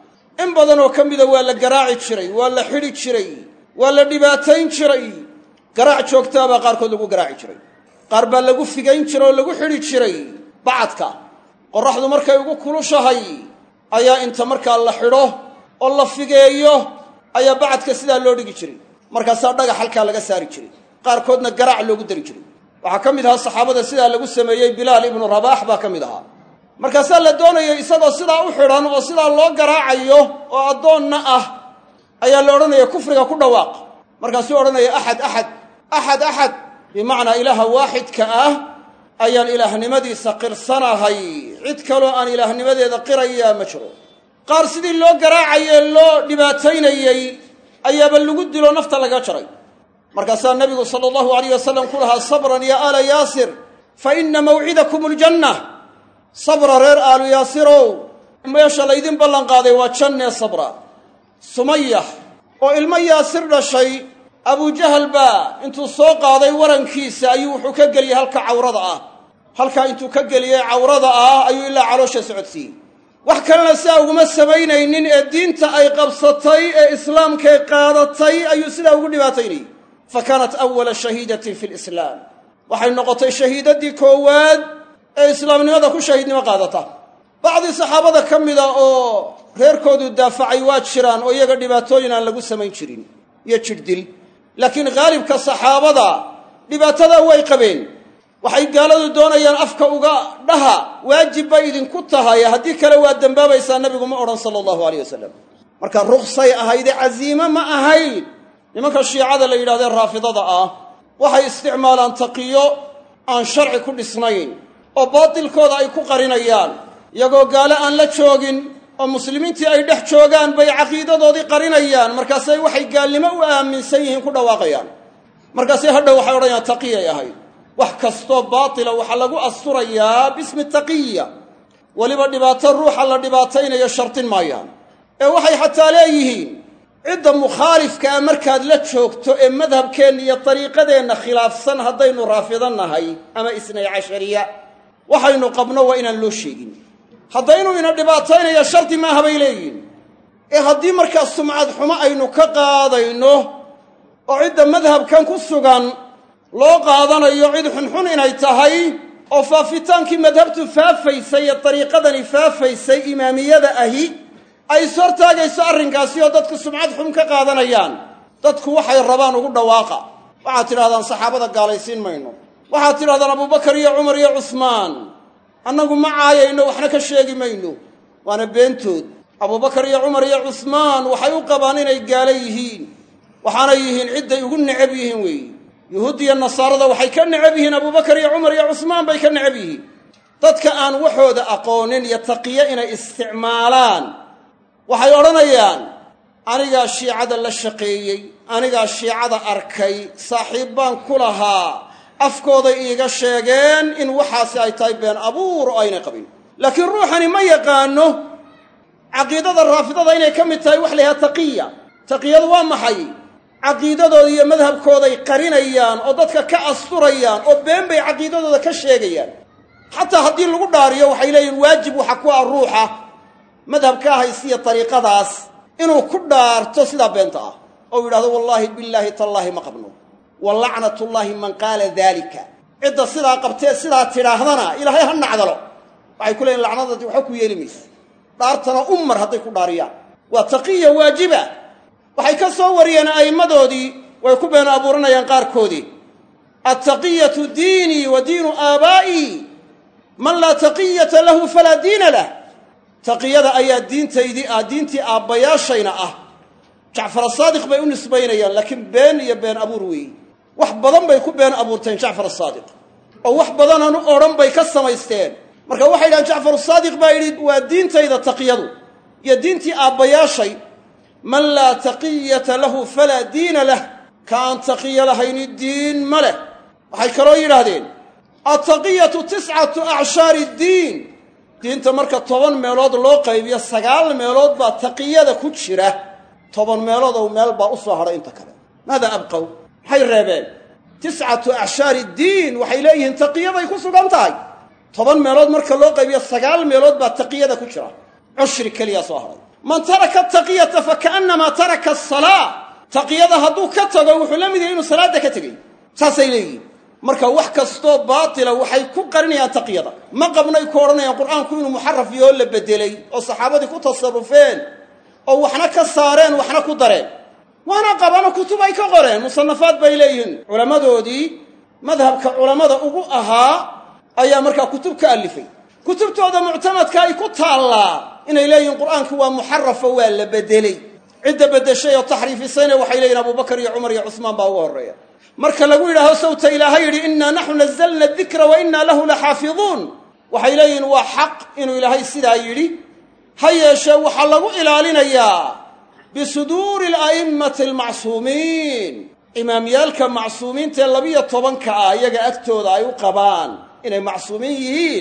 in badanoo ka mida waa la garaaci jiray waa la xidhi jiray waa la dhibaatayn jiray garaac joogtaabaa qaarkood lagu garaaci jiray qaar baa lagu figayn jiray oo lagu xidhi jiray bacadka qorraxdu markay ugu kulushahay ayaa inta markaa la xidho oo la figeeyo ayaa bacadka sidaa loo dhigi jiray markaasaa dhagax halkaa laga saari jiray qaarkoodna garaac loogu dari jiray waxaa ka mid ahaa saxaabada sidaa lagu sameeyey bilaal ibnu rabaax baa ka mid ahaa markaasaa la doonayay isagoo sidaa u xidhan oo sidaa loo garaacayo oo addoonna ah ayaa la odhanaya kufriga ku dhawaaq markaasuu odhanaya axad axad axad axad bimacnaa ilaaha waaxidka ah ayaan ilaahnimadiisa qirsanahay cid kaloo aan ilaahnimadeeda qirayaa ma jiro qaar sidii loo garaacayee loo dhibaataynayey ayaaba lagu dilo nafta laga jaray markaasaa nebigu sala allahu alayh wasalam ku lahaa sabran yaa aala yaasir fa inna mawcidakum aljanna sabra reer aalu yaasirow meesha laydin ballanqaaday waa jannee sabra sumayah oo ilmo yaasir dhashay abujahal baa intuu soo qaaday warankiisa ayuu wuxuu ka geliyey halka cawrada ah halkaa intuu ka geliyey cawrada ah ayuu ilaa caloosha socodsiiyey wax kalena sidaa uguma samaynaynin ee diinta ay qabsatay ee islaamkay qaadatay ayuu sidaa ugu dhibaataynayey fa kaanat awala shahiidatin fi lislaam waxay noqotay shahiidaddii koowaad ee islaamnimada ku shahiidnimo qaadata bacdii saxaabada ka mida oo reerkoodu daafacay waa jiraan oo iyaga dhibaatooyin aan lagu samayn jirin iyo jidhdil laakiin haalibka saxaabada dhibaatada way qabeen waxay gaaladu doonayaan afka uga dhaha waajib bay idinku tahay haddii kale waa dembaabaysaa nebigu ma odhan sala allahu alayh wasalam marka ruksay ahaydee casiime ma ahayd nimanka shiicada la yidhahdee raafidada ah waxay isticmaalaan taqiyo aan sharci ku dhisnayn oo baatilkooda ay ku qarinayaan iyagoo gaalo aan la joogin oo muslimiintii ay dhex joogaan bay caqiidadoodii qarinayaan markaasay waxay gaalnimo u aaminsan yihiin ku dhawaaqayaan markaasay hadhow waxay odhanayaan taqiyay ahayd wax kastoo baatila waxaa lagu asturayaa bismi taqiya weliba dhibaato ruuxa la dhibaataynayo shartin maayaan ee waxay xataa leeyihiin cidda mukhaalifkaa markaad la joogto ee madhabkeenna iyo dariiqadeenna khilaafsan haddaynu raafidan nahay ama isnay cashariya waxaynu qabno waa inaan loo sheegin haddaynu ina dhibaataynayo shardi maaha bay leeyihin ee haddii markaa sumcad xumo aynu ka qaadayno oo cidda madhabkan ku sugan loo qaadanayo cid xunxun inay tahay oo faafitaankii madhabtu faafaysay ee dariiqadani faafaysay imaamiyada ahi ay is hortaagayso arrinkaasi oo dadku sumcad xun ka qaadanayaan dadku waxay rabaan ugu dhawaaqa waxaad tidhahdaan saxaabada gaalaysiin mayno waxaad tidhahdaan abubakar iyo cumar iyo cusmaan annagu ma caayayno waxna ka sheegi mayno waana beentood abubakar iyo cumar iyo cusmaan waxay u qabaan inay gaalo yihiin waxaanay yihiin cidday ugu necab yihiin weeye yuhuud iyo nasaarada waxay ka necab yihiin abubakar iyo cumar iyo cusmaan bay ka necab yihiin dadka aan waxooda aqoonin iyo taqiyo inay isticmaalaan waxay odhanayaan anigaa shiicada la shaqeeyey anigaa shiicada arkay saaxiib baan ku lahaa afkooday iiga sheegeen in waxaasi ay tahay been abuur oo aynay qabin laakiin ruuxani ma yaqaano caqiidada raafidada inay ka mid tahay wax la yidhaha taqiya taqiyadu waa maxay caqiidadooda iyo madhabkooday qarinayaan oo dadka ka asturayaan oo been bay caqiidadooda ka sheegayaan xataa haddii lagu dhaariyo waxay leeyihin waajib waxa ku ah ruuxa madhabkaa haysiya dariiqadaas inuu ku dhaarto sidaa beenta ah oo yidhahdo wallaahi billaahi tallaahi ma qabno wa lacnatullaahi man qaala daalika cidda sidaa qabtee sidaa tidhaahdana ilaahay ha nacdalo waxay ku leeyihin lacnadadi waxba ku yeeli mayso dhaartana umar hadday ku dhaariyaan waa taqiya waajiba waxay ka soo wariyeen a'immadoodii way ku been abuuranayaan qaarkoodii attaqiyatu diinii wa diinu aabaa'ii man laa taqiyata lahu falaa diina lah taqiyada ayaa diintaydii ah diintii aabbayaashayna ah jacfar asaadiq bay u nisbaynayaan laakiin been iyo been abuur weeye wax badan bay ku been abuurteen jacfar asaadiq oo wax badanaan u odhan bay ka samaysteen marka waxay yidhahaan jacfar asaadiq baa yidhi waa diintayda taqiyadu iyo diintii aabbayaashay man laa taqiyata lahu falaa diina lah ka aan taqiyo lahayni diin ma leh waxay kaloo yidhaahdeen altaqiyatu 9 acshaari ddiin diinta marka 10 meelood loo qaybiyo 9 meelood baa taqiyada ku jira 10 meelood oo meel baa u soo hadhay inta kale maada abqaw maxay reebeen 9 acshaari ddiin waxay leeyihiin taqiyaday ku sugan tahay 10 meelood marka loo qaybiyo 9 meelood baa taqiyada ku jira cushri keliya soo hadhay man taraka taqiyata fakaannamaa taraka asalaa taqiyada hadduu ka tago wuxuu la mid yahay inuu salaadda ka tegey saasay leeyihiin marka wax kastoo baatila waxay ku qarinayaan taqiyada ma qabnay ku odhanayaan qur'aanku inuu muxaraf yoo la bedelay oo saxaabadii ku tasarrufeen oo waxna ka saareen waxna ku dareen waana qabano kutub ay ka qoreen musannafaad bay leeyihiin culammadoodii madhabka culammada ugu ahaa ayaa markaa kutub ka alifay kutubtooda muctamadka ay ku taallaa inay leeyihiin qur'aanku waa muxarafo waa la bedelay cidda beddeshay oo taxriifisayna waxay leeyihin abubakar iyo cumar iyo cusmaan baa ugu horreeya marka lagu yidhaaho sawta ilaahay yidhi innaa naxnu nazzalna adikra wa innaa lahu laxaafiduun waxay leeyihiin waa xaq inuu ilaahay sidaa yidhi ha yeeshee waxaa lagu ilaalinayaa bisuduuri ala'immati almacsuumiin imaamyaalka macsuumiintaee 12 ah iyaga agtooda ay u qabaan inay macsuumiin yihiin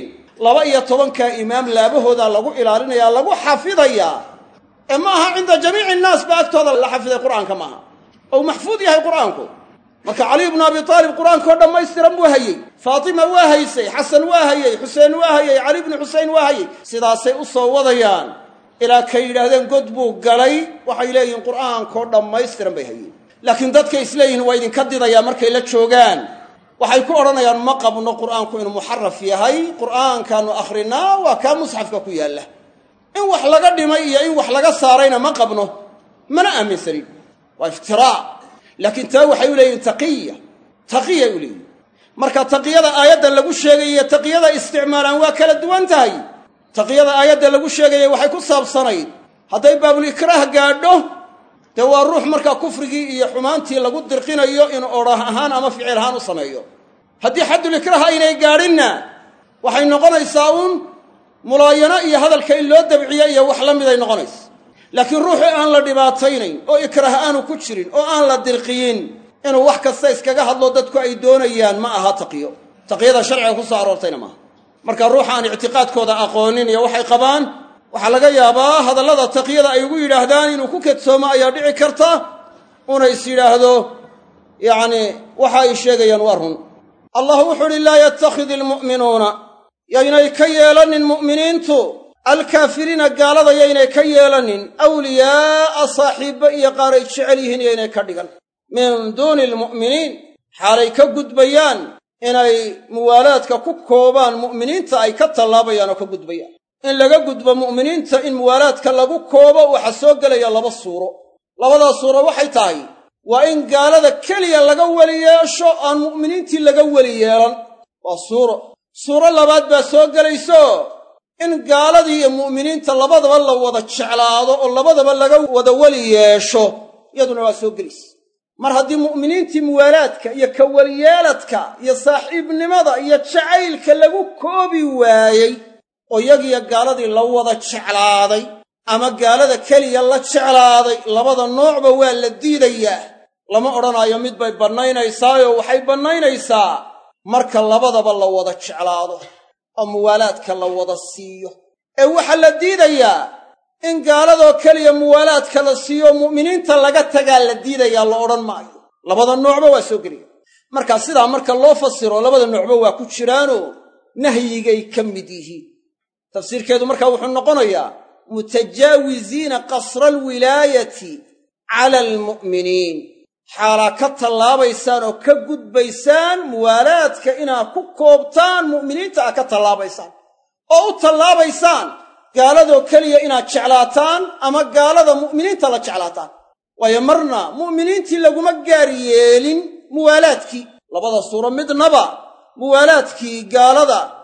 12 imaam laabahoodaa lagu ilaalinayaa lagu xafidayaa ee ma aha cinda jamiici innaas ba agtooda la xafiday qur'aanka maaha ou maxfuud yahay qur'aanku marka cali ibnu abi taalib qur'aankoo dhammaystiran buu hayey faatima waa haysay xasan waa hayey xuseen waa hayey cali ibnu xusein waa hayey sidaasay u soo wadayaan ilaa kay yidhaahdeen god buu galay waxay leeyihiin qur'aankoo dhammaystiran bay hayeen laakiin dadkay isleeyihiin waa idinka didayaa markay la joogaan waxay ku odhanayaan ma qabno qur'aanku inuu muxaraf yahay qur'aankaanu akhrinaa waa kaa musxafka ku yaalla in wax laga dhimay iyo in wax laga saarayna ma qabno mana aaminsanin waa iftiraac laakiin taa waxay u leeyihiin taqiyay u leeyihin marka taqiyada aayaddan lagu sheegay iyo taqiyada isticmaalaan waa kala duwan tahay taqiyada aayadda lagu sheegaya waxay ku saabsanayd hadday baabulikraah gaadho dee waa ruux markaa kufrigii iyo xumaantii lagu dirqinayo inuu odhah ahaan ama ficil ahaan u sameeyo haddii xaddulikraah aynay gaadhinna waxay noqonaysaa uun mulaayano iyo hadalka in loo dabciyo iyo wax la miday noqonaysa laakiin ruuxii aan la dhibaataynayn oo ikraah aanu ku jirin oo aan la dirqiyin inuu wax kasta iskaga hadlo dadku ay doonayaan ma aha taqiyo taqiyada sharciga ku soo aroortayna maaha marka ruuxa aan ictiqaadkooda aqoonin iyo waxay qabaan waxaa laga yaabaa hadallada taqiyada ay ugu yidhaahdaan inuu ku kadsoomo ayaa dhici karta una is yidhaahdo yacni waxa ay sheegayaan waa run allah wuxuu uhi laa yattakhidi almu'minuuna yaynay ka yeelanin mu'miniintu alkaafiriina gaalada yaynay ka yeelanin awliyaa'a saaxiibba iyo qaaray jecel yihiin yaynay ka dhigan min duuni almu'miniin xaalay ka gudbayaan inay muwaalaadka ku koobaan mu'miniinta ay ka tallaabayaan oo ka gudbayaan in laga gudbo mu'miniinta in muwaalaadka lagu koobo waxaa soo gelaya 2 suuro labadaas suuro waxay tahay waa in gaalada keliya laga weli yeesho aan mu'miniintii laga weli yeelan waa suuro labaad baa soo gelayso in gaaladii iyo mu'miniinta labadaba la wada jeclaado oo labadaba laga wada weli yeesho iyaduna waa soo gelaysa mar haddii mu'miniintii muwaalaadka iyo ka weliyeeladka iyo saaxiibnimada iyo jacaylka lagu koobi waayey oo iyagiyo gaaladii la wada jeclaaday ama gaalada keliya la jeclaaday labada noocba waa la diidayaa lama odhanaayo mid bay bannaynaysaayoo waxay bannaynaysaa marka labadaba la wada jeclaado oo muwaalaadka la wada siiyo ee waxaa la diidayaa in gaaladoo keliya muwaalaadka la siiyo mu'miniinta laga tagaa la diidayaa la odhan maayo labada noocba waa soo gelaya markaa sidaa marka loo fasiro labada noocba waa ku jiraanoo nahyigay ka mid yihiin tafsiirkeedu markaa wuxuu noqonayaa mutajaawiziina qasra alwilaayati cala almu'miniin xaalaa ka tallaabaysaan oo ka gudbaysaan muwaalaadka inaad ku koobtaan mu'miniinta aad ka tallaabaysaan oo u tallaabaysaan gaaladoo keliya inaad jeclaataan ama gaalada mu'miniinta la jeclaataan waayo marna mu'miniintii laguma gaar yeelin muwaalaadkii labada suuro midnaba muwaalaadkii gaalada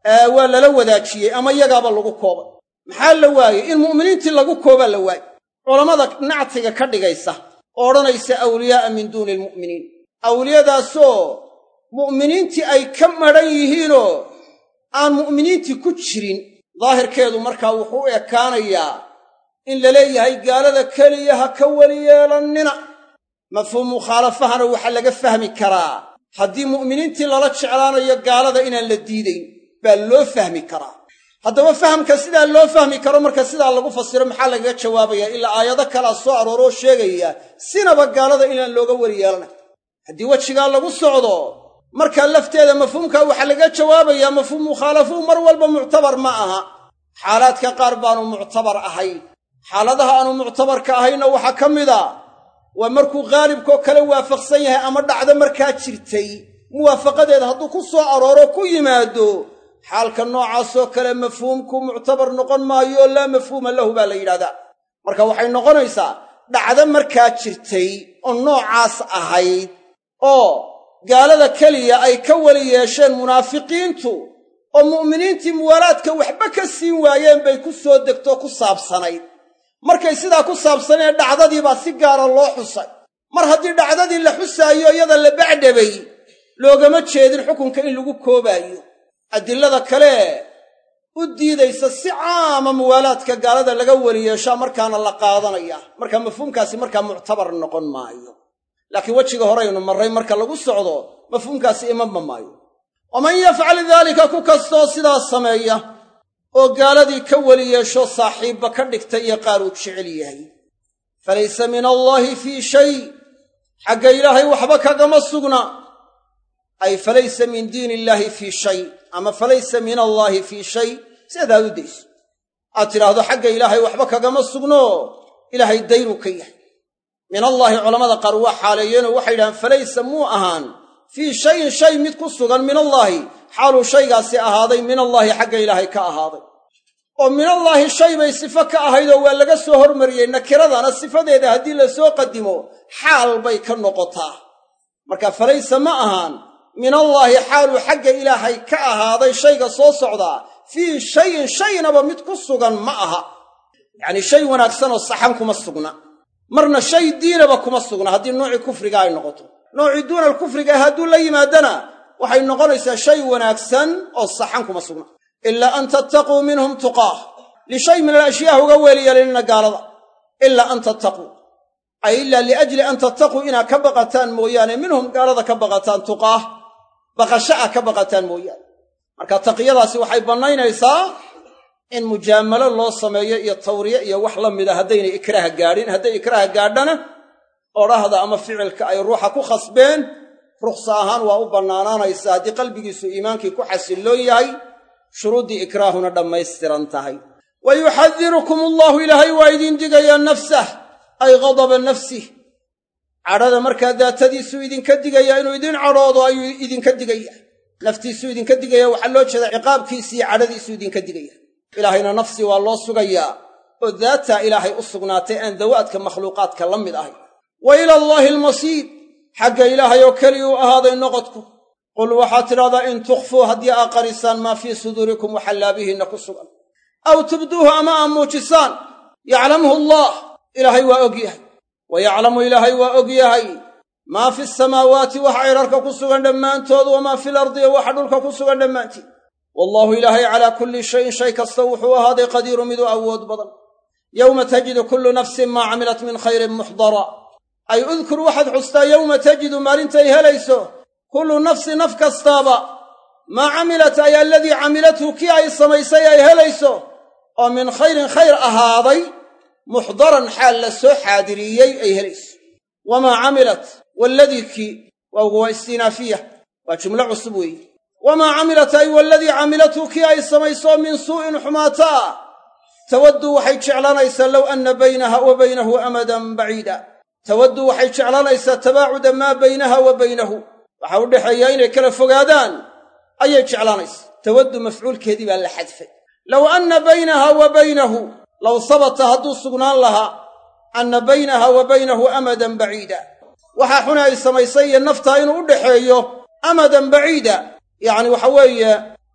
waa lala wadaajiyey ama iyagaaba lagu koobay maxaa la waayey in mu'miniintii lagu koobaa la waayey culammada nactiga ka dhigaysa oo odhanaysa awliyaa'a min duuni almu'miniin awliyadaasoo mu'miniintii ay ka madhan yihiinoo aan mu'miniintii ku jirin daahirkeedu markaa wuxuu u ekaanayaa in la leeyahay gaalada keliya ha ka weli yeelannina mafhuum mukhaalafahana waxaa laga fahmi karaa haddii mu'miniintii lala jeclaanayo gaalada inaan la diidayn baa loo fahmi karaa haddaba fahamka sidaa loo fahmi karo marka sidaa lagu fasiro maxaa lagaga jawaabayaa ilaa aayado kalaa soo arooroo sheegaya sinaba gaalada inaan looga weli yeelanayn haddii wejigaa lagu socdo markaa lafteeda mafhuumkaa waxaa lagaga jawaabayaa mafhuum mukhaalafuu mar walba muctabar ma aha xaalaadka qaar baanu muctabar ahayn xaaladaha aanu muctabarka ahayna waxaa ka mida waa markuu khaalibkoo kale waafaqsan yahay ama dhacdo markaa jirtay muwaafaqadeeda hadduu ku soo arooro ku yimaado xaalka noocaasoo kale mafhuumku muctabar noqon maayo laa mafhuuma lahu baa la yidhahdaa marka waxay noqonaysaa dhacdo markaa jirtay oo noocaas ahayd oo gaalada keliya ay ka weli yeesheen munaafiqiintu oo mu'miniintii muwaalaadka waxba ka siin waayeen bay ku soo degtoo ku saabsanayd markay sidaa ku saabsaneen dhacdadiibaa si gaara loo xusay mar haddii dhacdadii la xusaayo iyada la bacdhabay loogama jeedin xukunka in lagu koobaayo adillada kale u diidaysa si caama muwaalaadka gaalada laga weli yeeshaa markaana la qaadanaya marka mafhuumkaasi markaa muctabar noqon maayo laakiin wejiga horeynu marray marka lagu socdo mafhuumkaasi imanba maayo waman yafcal daalika ku kastoo sidaas sameeya oo gaaladii ka weli yeesho saaxiibba ka dhigta iyo qaar uu jecel yahay falaysa min allaahi fii shay xagga ilaahay waxba kagama sugna ay falaysa min diini illaahi fii shay ama falaysa min allaahi fii shay sidaad u dayso aad tidhaahdo xagga ilaahay waxba kagama sugno ilaahay dayruu ka yahay min allaahi culammada qaar waa xaaleeyeenoo waxay yidhahaan falaysa muu ahaan fii shayin shay mid ku sugan min allaahi xaaluu shaygaasi ahaaday min allaahi xagga ilaahay ka ahaaday oo min allaahi shay bay sifo ka ahaydoo waa laga soo hormariyey nakiradana sifadeeda haddii la soo qadimo xaal bay ka noqotaa marka falaysa ma ahaan min allaahi xaaluu xagga ilaahay ka ahaaday shayga soo socdaa fii shayin shaynaba mid ku sugan ma aha yacnii shay wanaagsanoo saxan kuma sugna marna shay diinaba kuma sugna haddii noocii kufriga ay noqoto noocii duunal kufriga hadduu la yimaadana waxay noqonaysaa shay wanaagsan oo saxan kuma sugna ilaa an tattaquu minhum tuqaah lishay min alashyaa uga weeliyeelinna gaalada ilaa an tattaquu ay ilaa liajli an tattaquu inaad ka baqataan mooyaane minhum gaalada ka baqataan tuqaah baqasho ah ka baqataan mooyaane marka taqiyadaasi waxay bannaynaysaa in mujaamalo loo sameeyo iyo tawriye iyo wax la mida haddaynay ikraaha gaadhin hadday ikraaha gaadhana odhahda ama ficilka ay ruuxa ku khasbeen rukhsa ahaan waa u bannaanaanaysaa haddii qalbigiisu iimaankii ku xasilloon yahay shuruuddii ikraahuna dhammaystiran tahay wa yuxadirukum allaahu ilaahay waa idin digayaa nafsah ay ghadaba nafsih cadhada markaa daatadiisuu idinka digayaa inuu idin cadhoodo ayuu idinka digaya naftiisuu idinka digaya waxaa loo jeedaa ciqaabkiisiiyo cadhadiisuu idinka digaya ilaahayna nafsi waa loo sugayaa oo daataa ilaahay u sugnaatay aan dawaadka makhluuqaadka la mid ahay wa ila allaahi almasiir xagga ilaahay oo keliya u ahaaday noqodku qul waxaad tidhahdaa in tukhfuu haddii aa qarisaan maa fii suduurikum waxallaabihiinna ku sugan aw tubduuhu ama aa muujisaan yaclamhu allaah ilaahay waa og yahay wa yaclamu ilaahay waa og yahay maa fi samaawaati waxa cirarka ku sugan dhammaantood wamaa fil ardiya waxa dhulka ku sugan dhammaantii wallaahu ilaahay calaa kulli shayin shay kasta wuxuu ahaaday qadiiru miduu awood badan yowma tajidu kullu nafsin maa camilat min khayrin muxdara ay udkur waxaad xustaa yowma tajidu maalintay helayso kullu nafsi naf kastaaba maa camilat ay aladii camilathu kii ay samaysay ay helayso oo min khayrin khayr ahaaday muxdaran xaal la soo xaadiriyey ay helayso wamaa camilat waaladii kii waawgu waa istinaafiya waa jumlo cusub weeye wamaa camilat ay waaladii camilathu kii ay samayso min suu'in xumaataa tawaddu waxay jeclanaysaa low anna baynaha wa baynahu amadan baciida tawaddu waxay jeclanaysaa tabaacuda maa baynaha wa baynahu waxaa u dhexeeyaa inay kala fogaadaan ayay jeclanaysaa tawaddu mafcuulkeedii baa la xadfay low anna baynaha wa baynahu low sabata hadduu sugnaan lahaa anna baynaha wa baynahu amadan baciida waxaa xuna ay samaysay iyo naftaa inuu u dhexeeyo amadan baciida yacni waxa weeye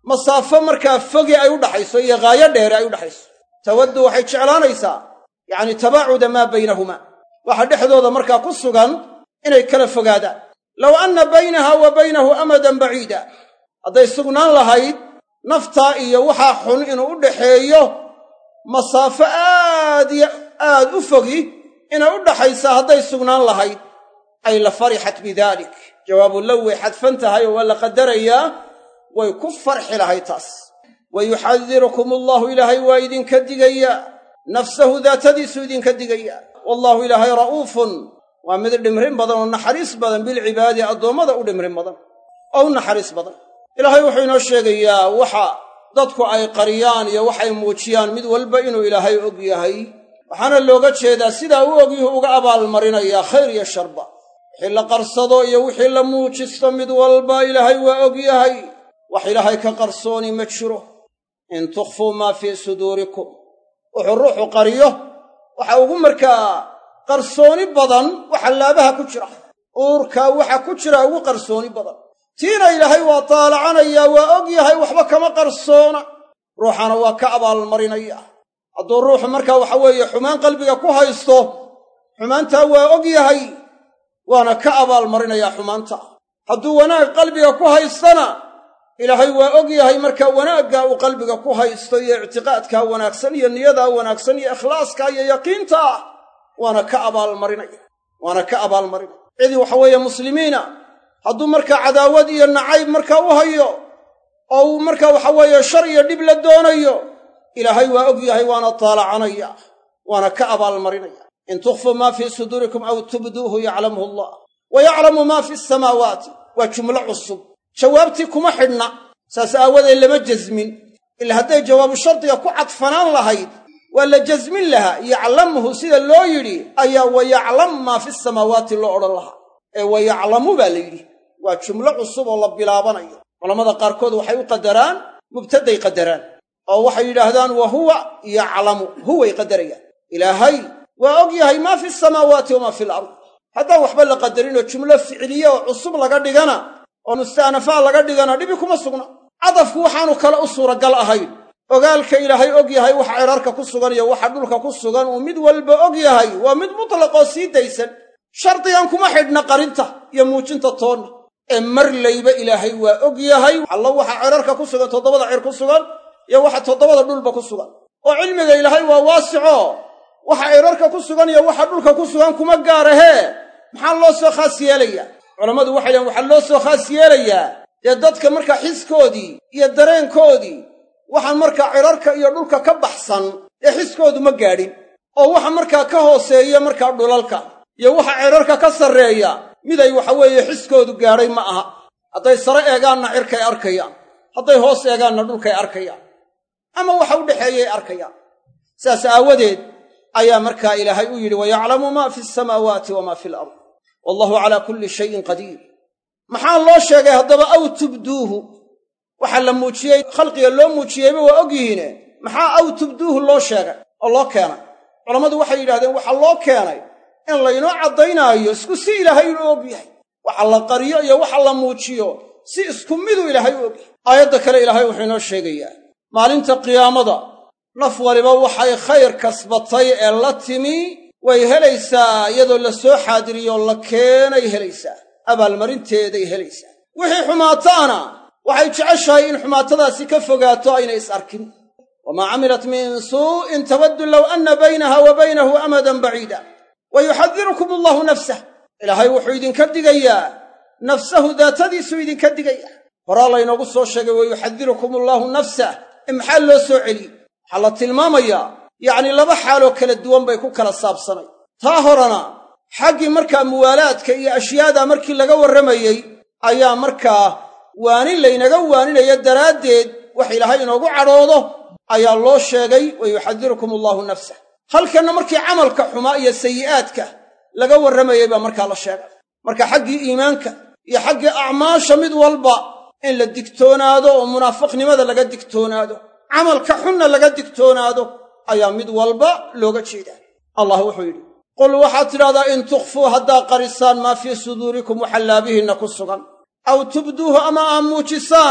masaafo markaa fogi ay u dhaxayso iyo gaayo dheere ay u dhaxayso. tawaddu waxay jeclaanaysaa yacni tabaacuda maa baynahumaa, waxa dhexdooda markaa ku sugan inay kala fogaadaan. low anna baynaha wa baynahu amadan baciida, hadday sugnaan lahayd naftaa iyo waxaa xun inuu u dhaxeeyo masaafo aad iyo aad u fogi inay u dhaxaysaa hadday sugnaan lahayd, ay la farixat bidaalik. jawaabu low way xadfan tahay oo waa la qadarayaa, way ku farxi lahayd taas. wa yuxadirukum allaahu, ilaahay waa idinka digayaa, nafsahu daatadiisuu idinka digayaa. wallaahu ilaahay ra'uufun, waa mid dhimrin badan oo naxariis badan bilcibaadi, addoommada u dhimrin badan oo u naxariis badan. ilaahay wuxuu inoo sheegayaa waxa dadku ay qariyaan iyo waxay muujiyaan mid walba inuu ilaahay og yahay, waxaana looga jeedaa sidaa u ogyuhu uga abaalmarinayaa khayr iyo sharba. wixii la qarsado iyo wixii la muujisto mid walba ilaahay waa og yahay, wax ilaahay ka qarsooni ma jiro. in tukhfuu maa fii suduurikum, wuxuu ruuxu qariyo waxa ugu markaa qarsooni badan waxa laabaha ku jira, uurkaa waxa ku jira ugu qarsooni badan. tiina ilaahay waa taalacanayaa, waa og yahay, waxba kama qarsoona, ruuxana waa ka abaalmarinaya. hadduu ruuxu markaa waxa weeye xumaan qalbiga ku haysto, xumaantaa waa og yahay, waana ka abaalmarinayaa xumaanta. hadduu wanaag qalbiga ku haystana, ilaahay waa og yahay markaa wanaaggaa uu qalbiga ku haysto iyo ictiqaadkaa wanaagsan iyo niyadaa wanaagsan iyo ikhlaaskaa iyo yaqiintaa, waana ka abaalmarinaya. cidii waxa weeye muslimiina hadduu markaa cadaawad iyo nacayb markaa u hayo oo uu markaa waxa weeye shar iyo dhib la doonayo, ilaahay waa og yahay, waana taalacanaya, waana ka abaalmarinaya. in tukhfuu maa fii suduurikum aw tubduuhu yaclamhu allah wa yaclamu maa fi samaawaati. waa jumlo cusub, jawaabtii kuma xidhna, saas aawadeed lama jasmin. ila hadday jawaabu shardiga ku cadfanaan lahayd waa la jasmin lahaa. yaclamhu sida loo yidhi ayaa wa yaclam maa fi samaawaati loo odhan lahaa, ee wa yaclamu baa la yidhi. waa jumlo cusub oo la bilaabanayo. culammada qaarkood waxay u qadaraan mubtaday qadaraan oo waxay yidhaahdaan wa huwa yaclamu, huway qadarayaan. ilaahay waa og yahay maa fi samaawaati wamaa fi alard. haddaan waxba la qadarinoo jumlo ficiliye oo cusub laga dhigana oo musta'nafaa laga dhigana dhibi kuma sugna. cadafku waxaanu kale u suuragal ahayn. ogaalka ilaahay og yahay waxa cirarka ku sugan iyo waxa dhulka ku sugan uu mid walba og yahay, waa mid mutlaqoo sii daysan. shardigan kuma xidhna qarinta iyo muujinta toonna, ee marlayba ilaahay waa og yahay allo waxa cirarka ku sugan, toddobada cir ku sugan iyo waxa toddobada dhulba ku sugan. oo cilmiga ilaahay waa waasico, waxa cirarka ku sugan iyo waxa dhulka ku sugan kuma gaarahee maxaa loo soo khaas yeelayaa? culammadu waxay dhahaan waxaa loo soo khaas yeelayaa dee dadka markaa xiskoodii iyo dareenkoodii waxaan markaa cirarka iyo dhulka ka baxsan ee xiskoodu ma gaadhin, oo waxa markaa ka hooseeya markaa dhulalka iyo waxa cirarka ka sarreeya miday waxa weeye xiskoodu gaadhay ma aha. hadday sare eegaanna cirkay arkayaan, hadday hoos eegaanna dhulkay arkayaan, ama waxa u dhexeeyay arkayaan. saas aawadeed ayaa markaa ilaahay u yidhi wayaclamu maa fi samaawaati wamaa fi alard wallahu calaa kulli shayin qadiir. maxaa loo sheegay haddaba aw tubduuhu? waxaa la muujiyey, khalqiga loo muujiyeyba waa og yihiine, maxaa aw tubduuhu loo sheegay oo loo keenay? culammadu waxay yidhahdeen waxaa loo keenay in laynoo caddaynaayo isku si ilaahay inuu og yahay. waxa la qariyo iyo waxa la muujiyo si isku miduu ilaahay u og yahay. aayadda kale ilaahay wuxuu inoo sheegayaa maalinta qiyaamada naf waliba waxay khayr kasbatay ee la timi way helaysaa, iyadoo la soo xaadiriyo la keenay helaysaa, abaalmarinteeday helaysaa. wixii xumaataana waxay jeceshahay in xumaatadaasi ka fogaato aynay is arkin. wamaa camilat min suu'in tawaddu low anna baynaha wa baynahu amadan baciida wa yuxadirukum allahu nafsah. ilaahay wuxuu idinka digayaa nafsahu, daatadiisuu idinka digaya. horaa laynoogu soo sheegay wa yuxadirukum allaahu nafsah. maxaa loo soo celiyey? waxaa la tilmaamayaa yacni laba xaaloo kala duwan bay ku kala saabsanay. taa horena xaggii markaa muwaalaadka iyo ashyaada markii laga warramayey ayaa markaa waanin laynaga waaninaya daraaddeed wax ilaahay inoogu cadhoodo ayaa loo sheegay wa yuxadirukum allaahu nafsah. halkanna markii camalka xumaa iyo sayi'aadka laga warramayey baa markaa la sheegay. marka xaggii iimaanka iyo xaggii acmaasha mid walba in la digtoonaado oo munaafiqnimada laga digtoonaado, camalka xunna laga digtoonaado ayaa mid walba looga jeedaa. allah wuxuu yidhi qul waxaad tidhahdaa in tukhfuu haddaa qarisaan maa fii suduurikum waxa laabihiinna ku sugan, aw tubduuhu ama aad muujisaan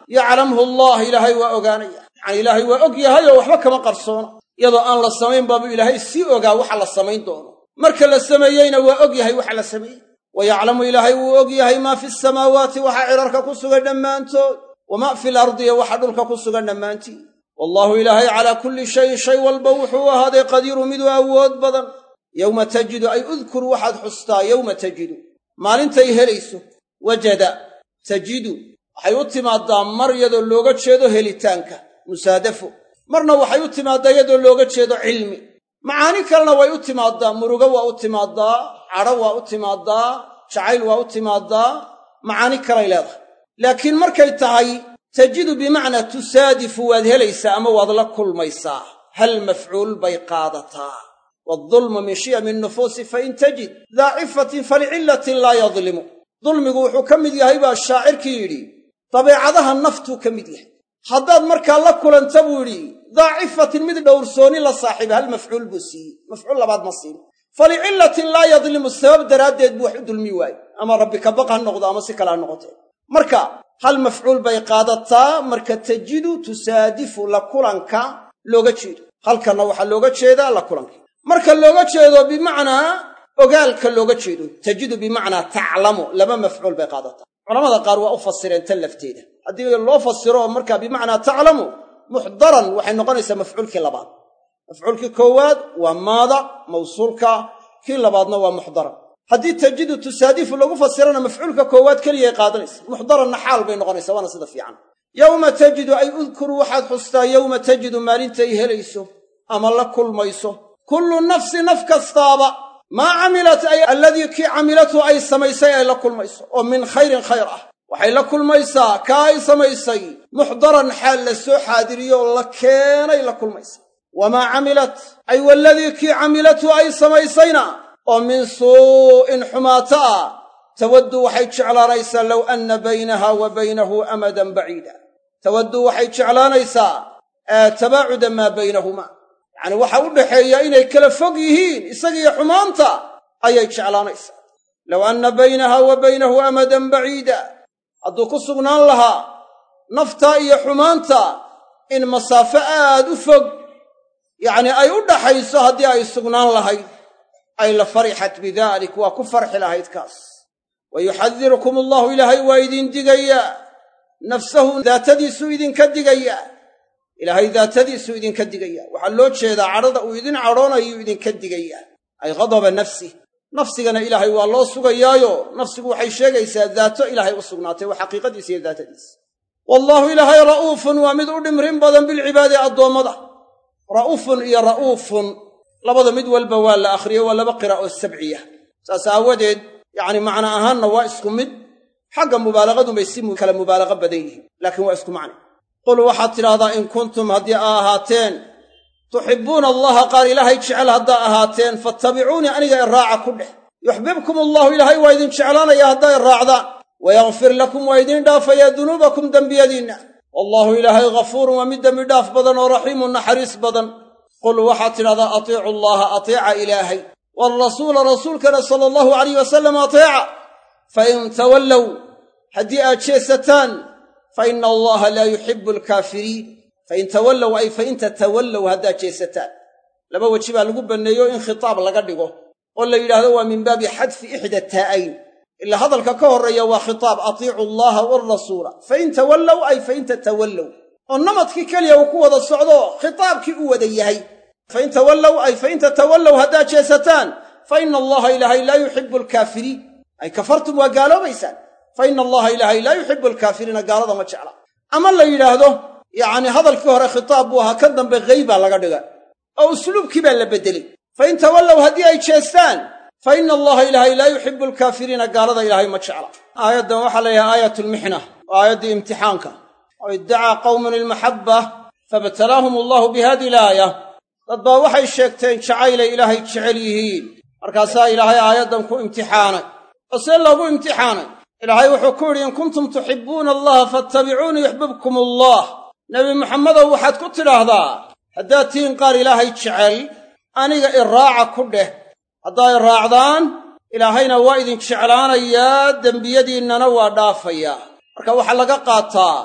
yaclamhu allah ilaahay waa ogaanaya yacni ilaahay waa og yahay oo waxba kama qarsoona iyadoo aan la samayn baabuu ilaahay sii ogaa waxa la samayn doono marka la sameeyeyna waa og yahay waxa la sameeyey wa yaclamu ilaahay wuu og yahay maa fi samaawaati waxa cirarka ku sugan dhammaantood wamaa fi lardiya waxa dhulka ku sugan dhammaantii wallaahu ilaahay calaa kulli shayin shay walba wuxuu ahaaday qadiiru miduu awood badan yowma tajidu ay udkur waxaad xustaa yowma tajidu maalintay helayso wajada tajidu waxay u timaaddaa mar iyadoo looga jeedo helitaanka musaadafo marna waxay u timaaddaa iyadoo looga jeedo cilmi macaani kalena way u timaaddaa murugo waa u timaaddaa cadho waa u timaaddaa jacayl waa u timaaddaa macaani kalay leedahay laakiin markay tahay tajidu bimacnaa tusaadifu waad helaysaa ama waad la kulmaysaa hal mafcuul bay qaadataa waadulmu min shiyami nnufuusi fain tajid daa cifatin falicillatin laa yadlimu dulmigu wuxuu ka mid yahay baa shaacirkii yidhi dabeecadaha naftuu ka mid yahay haddaad markaa la kulanta buu yidhi daa cifatin mid dhowrsooni la saaxiiba hal mafcuul buu siiyey mafcuul labaad ma siin falicillatin laa yadlimu sabab daraaddeed buu wax u dulmi waaye ama rabbi ka baq ha noqdo ama si kale ha noqotee marka hal mafcuul bay qaadataa marka tajidu tusaadifu la kulanka looga jeedo halkanna waxaa looga jeedaa la kulanka marka looga jeedo bimacnaa ogaalka looga jeedo tajidu bimacnaa taclamu laba mafcuul bay qaadataa culamada qaar waa u fasireen tan lafteeda haddii loo fasiro markaa bimacnaa taclamu muxdaran waxay noqonaysaa mafcuulkii labaad mafcuulkii koowaad waa maada mawsuulka kii labaadna waa muxdaran haddii tajidu tusaadifu lagu fasirana mafcuulka koowaad keliyay qaadanaysa muxdaranna xaal bay noqonaysaa waana sida fiican yowma tajidu ay udkuru waxaad xustaa yowma tajidu maalintay helayso ama la kulmayso kullu nafsi naf kastaaba maa camilat ay alladii kii camilatu ay samaysay ay la kulmayso oo min khayrin khayr ah waxay la kulmaysaa kaa ay samaysay muxdaran xaal la soo xaadiriyo oo la keenay la kulmaysa wamaa camilat ay waladii kii camilatu ay samaysayna oo min suu'in xumaata ah tawaddu waxay jeclaanaysaa low anna baynaha wa baynahu amadan baciida tawaddu waxay jeclaanaysaa tabaacuda maa baynahumaa yacni waxa u dhaxeeya inay kala fog yihiin isagiiyo xumaanta ayay jeclaanaysaa low anna baynaha wa baynahu amadan baciida hadduu ku sugnaan lahaa naftaa iyo xumaanta in masaafo aad u fog yacni ay u dhaxayso haddii ay sugnaan lahayd ay la farixat bidaalik waa ku farxi lahayd kaas wa yuxadirukum allahu ilaahay waa idin digayaa nafsahu daatadiisuu idinka digayaa ilaahay daatadiisuu idinka digayaa waxaa loo jeedaa cadhada uu idin cadhoonayuu idinka digayaa ay ghadaba nafsih nafsigana ilaahay waa loo sugayaayo nafsigu waxay sheegaysaa daato ilaahay u sugnaatay waa xaqiiqadiisa iyo daatadiisa wallaahu ilaahay ra'uufun waa mid u dhimrin badan bilcibaadi addoommada ra'uufun iyo ra'uufun labada mid walba waa la akhriyo waa laba qiraa'o sabciya saas aawadeed yacni macno ahaanna waa isku mid xagga mubaalaqadun bay si kala mubaalaqa badan yihiin laakiin waa isku macne qul waxaad tidhaahdaa in kuntum haddii aa ahaateen tuxibbuuna allaha qaar ilaahay jecel haddaa ahaateen fattabicuunii aniga iraaca ku dheh yuxbibkum allahu ilaahay waa idin jeclaanaya haddaa iraacdaan wayakfir lakum waa idiin dhaafayaa dunuubakum dembiyadiinna wallaahu ilaahay ghafuurun waa mid dembi dhaaf badan oo raxiimun naxariis badan qul waxaad tidhahdaa atiicu allaha ateeca ilaahay waalrasuula rasuulkana sala allahu alayh wasalam ateeca fain tawallow haddii aad jeesataan fa ina allaha laa yuxibbu alkaafiriin fain tawallow ay fain tatawallow haddaad jeesataan laba weji baa lagu banneeyo in khitaab laga dhigo oo la yidhaahdo waa min baabi xadfi ixda taa'ayn ilaa hadalka ka horreeya waa khitaab atiicu allaha waalrasuula fain tawallow ay fain tatawallow oo namadkii keliya uu ku wada socdo khitaabkii u wada yahay fain tawallow ay fain tatawallow haddaad jeesataan fa ina allaha ilaahay laa yuxibbu alkaafiriin ay kafartum waa gaaloobaysaan fa ina allaha ilaahay laa yuxibbu alkaafiriina gaalada ma jecla ama la yidhaahdo yacni hadalkii hore khitaab buu ahaa ka dambe haybaa laga dhiga oo usluubkii baa la beddeley fain tawallow haddii ay jeestaan fa ina allaha ilaahay laa yuxibbu alkaafiriina gaalada ilaahay ma jecla aayaddan waxaa la yidhaha aayatulmixna waa aayaddii imtixaanka oo iddacaa qawmun ilmaxabba fabtalaahum allahu bihadihi ilaaya dad baa waxay sheegteen jacaylay ilaahay jecel yihiin markaasaa ilaahay aayaddan ku imtixaanay oo see loogu imtixaanay ilaahay wuxuu ku yidhi in kuntum tuxibbuuna allaha fattabicuunii yuxbibkum allah nebi muxammedow waxaad ku tidhaahdaa haddaad tihiin qaar ilaahay jecel aniga iraaca ku dheh haddaa iraacdaan ilaahayna waa idin jeclaanayaa dembiyadiinnana waa dhaafayaa marka waxaa laga qaataa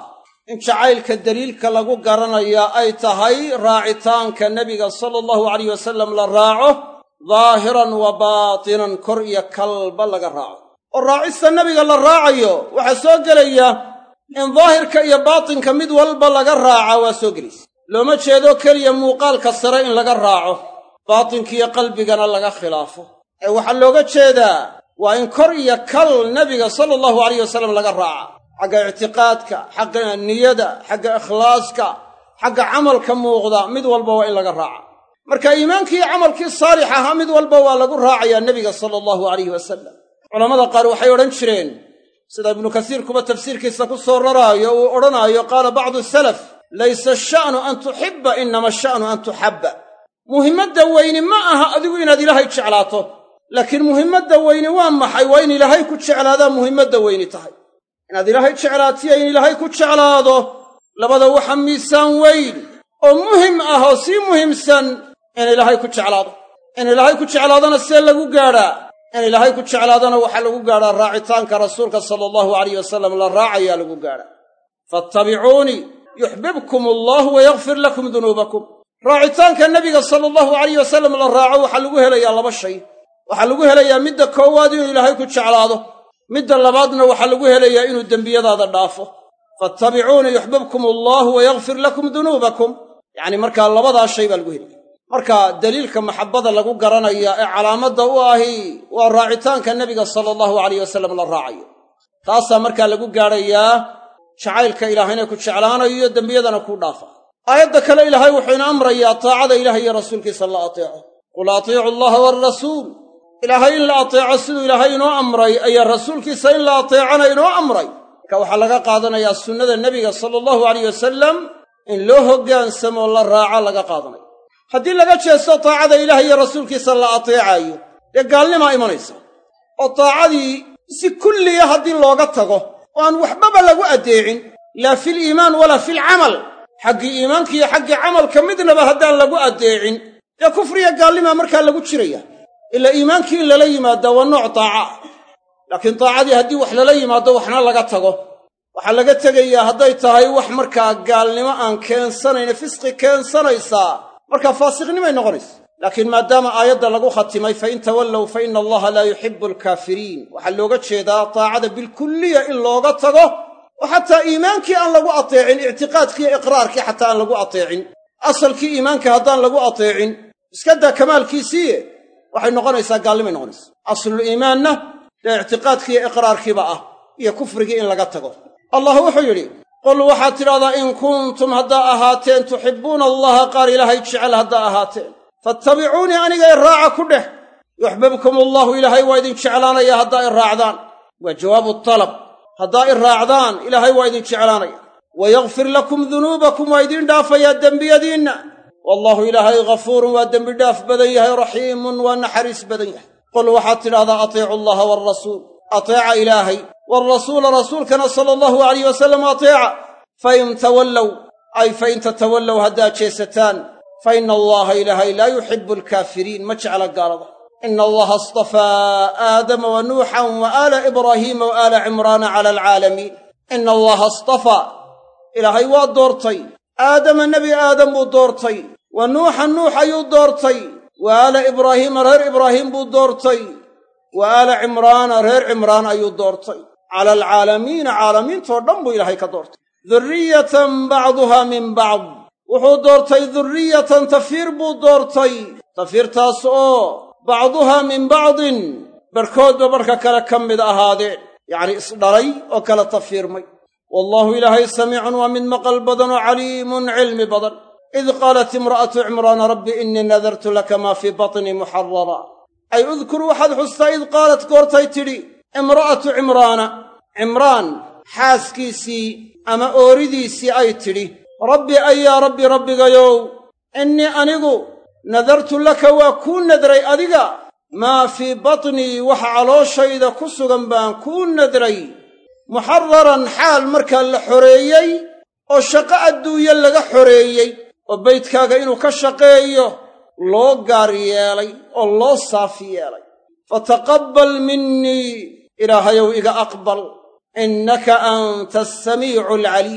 in jacaylka daliilka lagu garanayaa ay tahay raacitaanka nebiga sala allahu alayh wasalam la raaco daahiran wa baatinan kor iyo kalba laga raaco oo raacista nebiga la raacayo waxaa soo gelaya in daahirka iyo baatinka mid walba laga raaca waa soo gelaysa looma jeedo keliya muuqaalka sare in laga raaco baatinkiiyo qalbigana laga khilaafo ee waxaa looga jeedaa waa in kor iyo kal nebiga sala allahu alayh wasalam laga raaca xagga ictiqaadka xagga niyada xagga ikhlaaska xagga camalka muuqda mid walba waa in laga raaca marka iimaankii iyo camalkii saalix ahaa mid walba waa lagu raacayaa nebiga sala allahu alayh wasalam culammada qaar waxay odhan jireen sida ibnu kasiir kuba tafsiirkiisa ku soo raraayo uu odhanaayo qaala bacdu salaf laysa asha'nu an tuxibba inama asha'nu an tuxabba muhimmadda weyni ma aha adigu inaad ilaahay jeclaato laakiin muhimmadda weyni waa maxay waa in ilaahay ku jeclaadaa muhimmadda weyni tahay inaad ilaahay jeclaatiyo in ilaahay ku jeclaado labada waxa miisaan weyn oo muhim ah oo sii muhiimsan in ilaahay ku jeclaado in ilaahay ku jeclaadana see lagu gaadhaa in ilaahay ku jeclaadana waxaa lagu gaadhaa raacitaanka rasuulka sala allahu alayh wasalam la raacayaa lagu gaadhaa fattabicuunii yuxbibkum allahu wayakfir lakum dunuubakum raacitaanka nebiga sala allahu alayh wasalam la raaco waxaa lagu helayaa laba shay waxaa lagu helayaa midda koowaad inuu ilaahay ku jeclaado midda labaadna waxaa lagu helayaa inuu dembiyadaada dhaafo fattabicuunii yuxbibkum allahu wayakfir lakum dunuubakum yacni markaa labadaa shay baa lagu helaya marka daliilka maxabbada lagu garanaya ee calaamadda u ahi waa raacitaanka nebiga sala allahu alayh wasalam la raacayo taasaa markaa lagu gaadhayaa jacaylka ilaahayna ku jeclaanayo dembiyadana kuu dhaafa aayadda kale ilaahay wuxuu ina amrayaa taacada ilaah iyo rasuulkiisa la ateeco qul atiicu allaha waalrasuul ilaahay in la ateeco siduu ilaahay inoo amray ayaa rasuulkiisa in la ateecana inoo amray marka waxaa laga qaadanayaa sunnada nebiga sala allahu alayh wasalam in loo hoggaansamo la raaco laga qaadanayo haddii laga jeesto taacada ilaah iyo rasuulkiisa la ateecaayo dee gaalnimaa imanaysa oo taacadii si kulliya haddii looga tago oo aan waxbaba lagu addeecin laa filiimaan walaa filcamal xaggii iimaanka iyo xaggii camalka midnaba haddaan lagu addeecin dee kufriya gaalnimaa markaa lagu jiraya ilaa iimaankii in lala yimaada waa nooc taaca ah laakiin taacadii haddii wax lala yimaado waxna laga tago waxaa laga tegayaa hadday tahay wax markaa gaalnimo aan keensanayna fisqi keensanaysaa markaa faasiqnimay noqonaysa laakiin maadaama aayadda lagu khatimay fa in tawallow fa ina allaha laa yuxibbu alkaafiriin waxaa looga jeedaa taacada bilkulliya in looga tago oo xataa iimaankii aan lagu ateecin ictiqaadkiiyo iqraarkii xataa aan lagu ateecin asalkii iimaanka haddaan lagu ateecin iska daa kamaalkiisiiye waxay noqonaysaa gaalnimay noqonaysa aslul iimaanna dee ictiqaadkiiyo iqraarkiiba ah iyo kufrigii in laga tago allah wuxuu yidhi qul waxaad tidhahdaa in kuntum haddaa ahaateen tuxibbuuna allaha qaar ilaahay jecel haddaa ahaateen fattabicuunii aniga i raaca ku dheh yuxbibkum allahu ilaahay waa idin jeclaanaya haddaa i raacdaan waa jawaabu talab haddaa i raacdaan ilaahay waa idin jeclaanaya wayakfir lakum dunuubakum waa idiin dhaafayaa dembiyadiinna wallaahu ilaahay ghafuurun waa dembidhaaf badan yahay raxiimun waa naxariis badan yahay qul waxaad tidhahdaa atiicu allaha waalrasuul ateeca ilaahay waalrasuula rasuulkana sala allahu alayh wasalam ateeca fain tawallow ay fain tatawallow haddaad jeesataan fa ina allaha ilaahay laa yuxibbu alkaafiriin ma jecla gaalada ina allaha astafaa aadama wa nuuxan wa aala ibraahiima wa aala cimraana cala alcaalamiin ina allaha astafaa ilaahay waa doortay aadama nebi aadam buu doortay wa nuuxan nuux ayuu doortay wa aala ibraahiima reer ibraahiim buu doortay wa aala cimraana reer cimraan ayuu doortay cala alcaalamiina caalamiintoo dhan buu ilaahay ka doortay durriyatan bacduhaa min bacd wuxuu doortay durriyatan tafiir buu doortay tafiirtaas oo bacduhaa min bacdin barkoodba barka kale ka mid ahaadeen yacnii isdhalay oo kala tafiirmay wallaahu ilaahay samiicun waa mid maqal badan oo caliimun cilmi badan id qaalat imra'atu cimraana rabbi innii nadartu laka maa fii batnii muxarara ay udkur waxaad xustaa id qaalat goortay tidhi imra'atu cimraana cimraan xaaskiisii ama ooridiisii ay tidhi rabbi ayaa rabbi rabbigayow innii anigu nadartu laka waa kuu nadray adiga maa fii batnii waxa calooshayda ku sugan baan kuu nadray muxararan xaal markaa la xoreeyey oo shaqo adduunye laga xoreeyey oo baydkaaga inuu ka shaqeeyo loo gaar yeelay oo loo saafi yeelay fataqabbal minnii ilaahayow iga aqbal innaka anta asamiicu alcaliim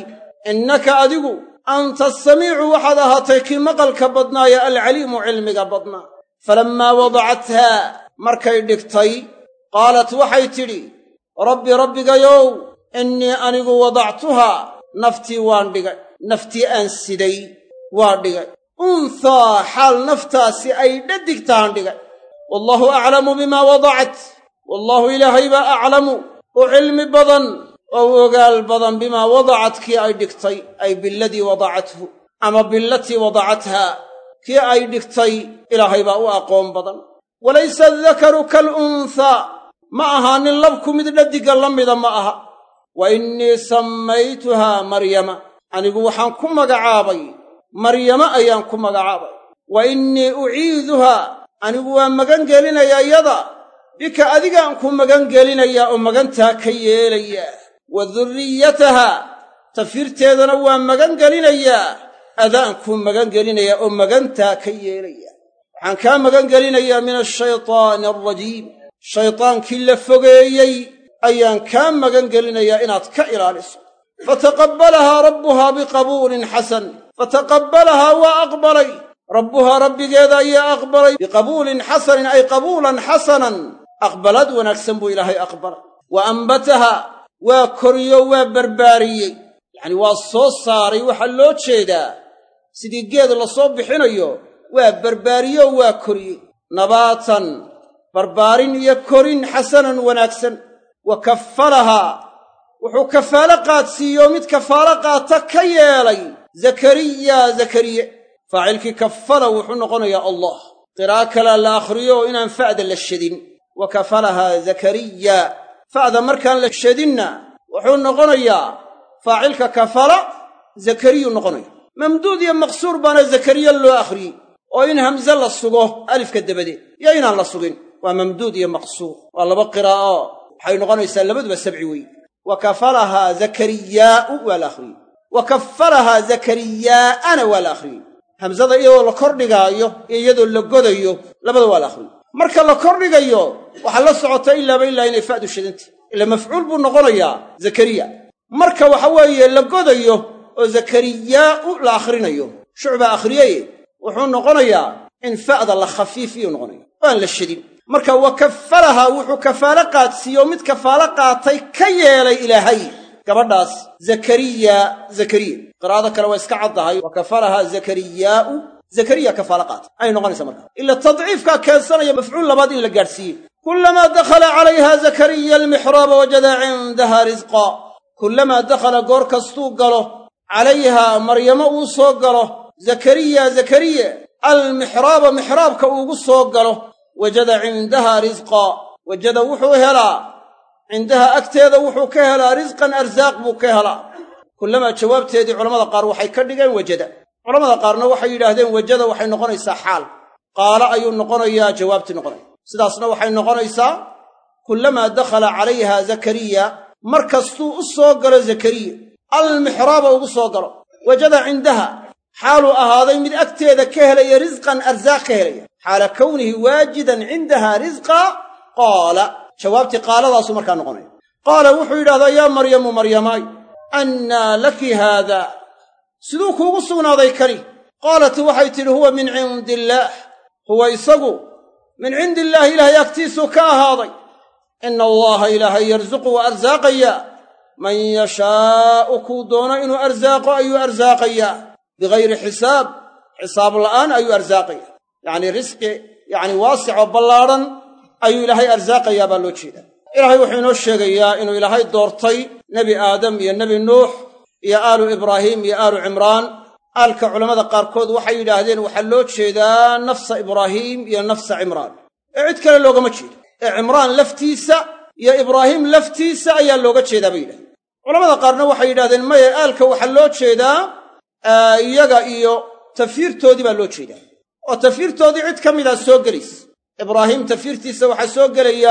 innaka adigu anta asamiicu waxaad ahaatay kii maqalka badnaaya alcaliimu cilmiga badnaa falammaa wadacathaa markay dhigtay qaalat waxay tidhi rabbi rabbigayow innii anigu wadactuhaa naftii waan dhigay naftii aan siday waa dhigay unhaa xaal naftaasi ay dhadigtaan dhigay wallaahu aclamu bimaa wadacat wallaahu ilaahay baa aclamu u cilmi badan oo u ogaal badan bimaa wadacat kii ay dhigtay ay biladii wadacathu ama bilatii wadacathaa kii ay dhigtay ilaahay baa u aqoon badan walaysa adakaru kalunhaa ma ahaanin labku mid dhadigga la mida ma aha wa innii sammaytuhaa maryama anigu waxaan ku magacaabay maryama ayaan ku magacaabay wa innii uciiduhaa anigu waan magan gelinayaa iyada bika adigaan ku magan gelinayaa oo magantaa ka yeelayaa wa durriyatahaa tafirteedana waan magan gelinayaa adaan ku magan gelinayaa oo magantaa ka yeelayaa waxaan kaa magan gelinayaa min ashaytaani alrajiim shaydaankii la fogeeyey ayaan kaa magan gelinayaa inaad ka ilaaliso fataqabbalahaa rabbuhaa biqabuulin xasan fataqabbalahaa waa aqbalay rabbuhaa rabbigeeda ayaa aqbalay biqabuulin xasanin ay qabuulan xasanan aqbalad wanaagsan buu ilaahay aqbalay wa ambatahaa waa koriyo waa barbaariyey yacnii waa soo saaray waxaa loo jeedaa sidii geed la soo bixinayo waa barbaariyo waa koriyey nabaatan barbaarin iyo korin xasanan wanaagsan wa kaffalahaa wuxuu kafaalo qaadsiiyo mid kafaalo qaata ka yeelay zakariye faacilkii kafala wuxuu noqonayaa allah qira'a kalea la akhriyo inaan fa'da la shadin wa kafalahaa zakariya fa'da markaan la shadinna wuxuu noqonayaa faacilka kafala zakariyuu noqonaya mamduud iyo maqsuur baana zakariya loo akhriyey oo in hamse la sugo alifka dabadeed iyo inaan la sugin waa mamduud iyo maqsuur waa laba qiraa'o waxay noqonaysaa labaduba sabci wey wa kafalahaa zakariyaa'u waa la akhriyey wa kafalahaa zakariyaa'ana waa la akhriyey hamsada iyadoo la kordhigaayo iyo iyadoo la godayo labada waa la akhriyey marka la kordhigayo waxaa la socota ilaaba ilaa inay fa'du shadanta ila mafcuul buu noqonayaa zakariya marka waxa weeye la godayo oo zakariyaa'u la akhrinayo shucba akhriyey wuxuu noqonayaa in fa'da la khafiifiyo noqonaya oo aan la shadin marka wa kafalahaa wuxuu kafaalo qaadsiiyo mid kafaalo qaatay ka yeelay ilaahay gabadhaas zakariya qiraa'ada kale waa iska caddahay wa kafalahaa zakariyaa'u zakariya kafaalo qaatay ay noqonaysaa marka ila tadciifkaa keensanaya mafcuul labaad in la gaadhsiiye kullamaa dakhala calayha zakariya almixraaba wajada cindaha risqa kullamaa dakhala goor kastuu galo calayhaa maryamo uu soo galo zakariya almixraaba mixraabka uugu soo galo wajada cindahaa risqaa wajada wuxuu helaa cindaha agteeda wuxuu ka helaa risqan arsaaq buu ka helaa kullamaa jawaabteedii culamada qaar waxay ka dhigeen wajada culamada qaarna waxay yidhaahdeen wajada waxay noqonaysaa xaal qaala ayuu noqonayaa jawaabtii noqonaya sidaasna waxay noqonaysaa kullamaa dakhala calayha zakariya mar kastuu u soo galo zakariya almixraaba ugu soo galo wajada cindaha xaaluu ahaaday mid agteeda ka helaya risqan arsaaq ka helaya xaala kownihi waajidan cindaha risqa qaala jawaabtii qaaladaasuu markaa noqonaya qaala wuxuu yidhahdaa yaa maryamu maryamaay annaa laki haada siduu kuugu sugnaaday kani qaalat waxay tidhi huwa min cindi illaah huwa isagu min cindi illaahi ilaahay agtiisuu ka ahaaday ina allaha ilaahay yarsuqu wa arsaaqayaa man yashaa'u kuu doono inuu arsaaqo ayuu arsaaqayaa bigayri xisaab la'aan ayuu arsaaqaya yacnii risqi waasicoo ballaadhan ayuu ilaahay arsaaqayaa baa loo jeedaa ilaahay wuxuu inoo sheegayaa inuu ilaahay doortay nebi aadam iyo nebi nuux iyo aalu ibraahiim iyo aalu cimraan aalka culammada qaarkood waxay yidhaahdeen waxaa loo jeedaa nafsa ibraahiim iyo nafsa cimraan ee cid kale loogama jeedo ee cimraan laftiisa iyo ibraahiim laftiisa ayaa looga jeedaa bay yidhahdeen culamada qaarna waxay yidhahdeen maya aalka waxaa loo jeedaa iyaga iyo tafiirtoodii baa loo jeedaa oo tafiirtoodii cid ka midaa soo gelaysa ibraahiim tafiirtiisa waxaa soo gelaya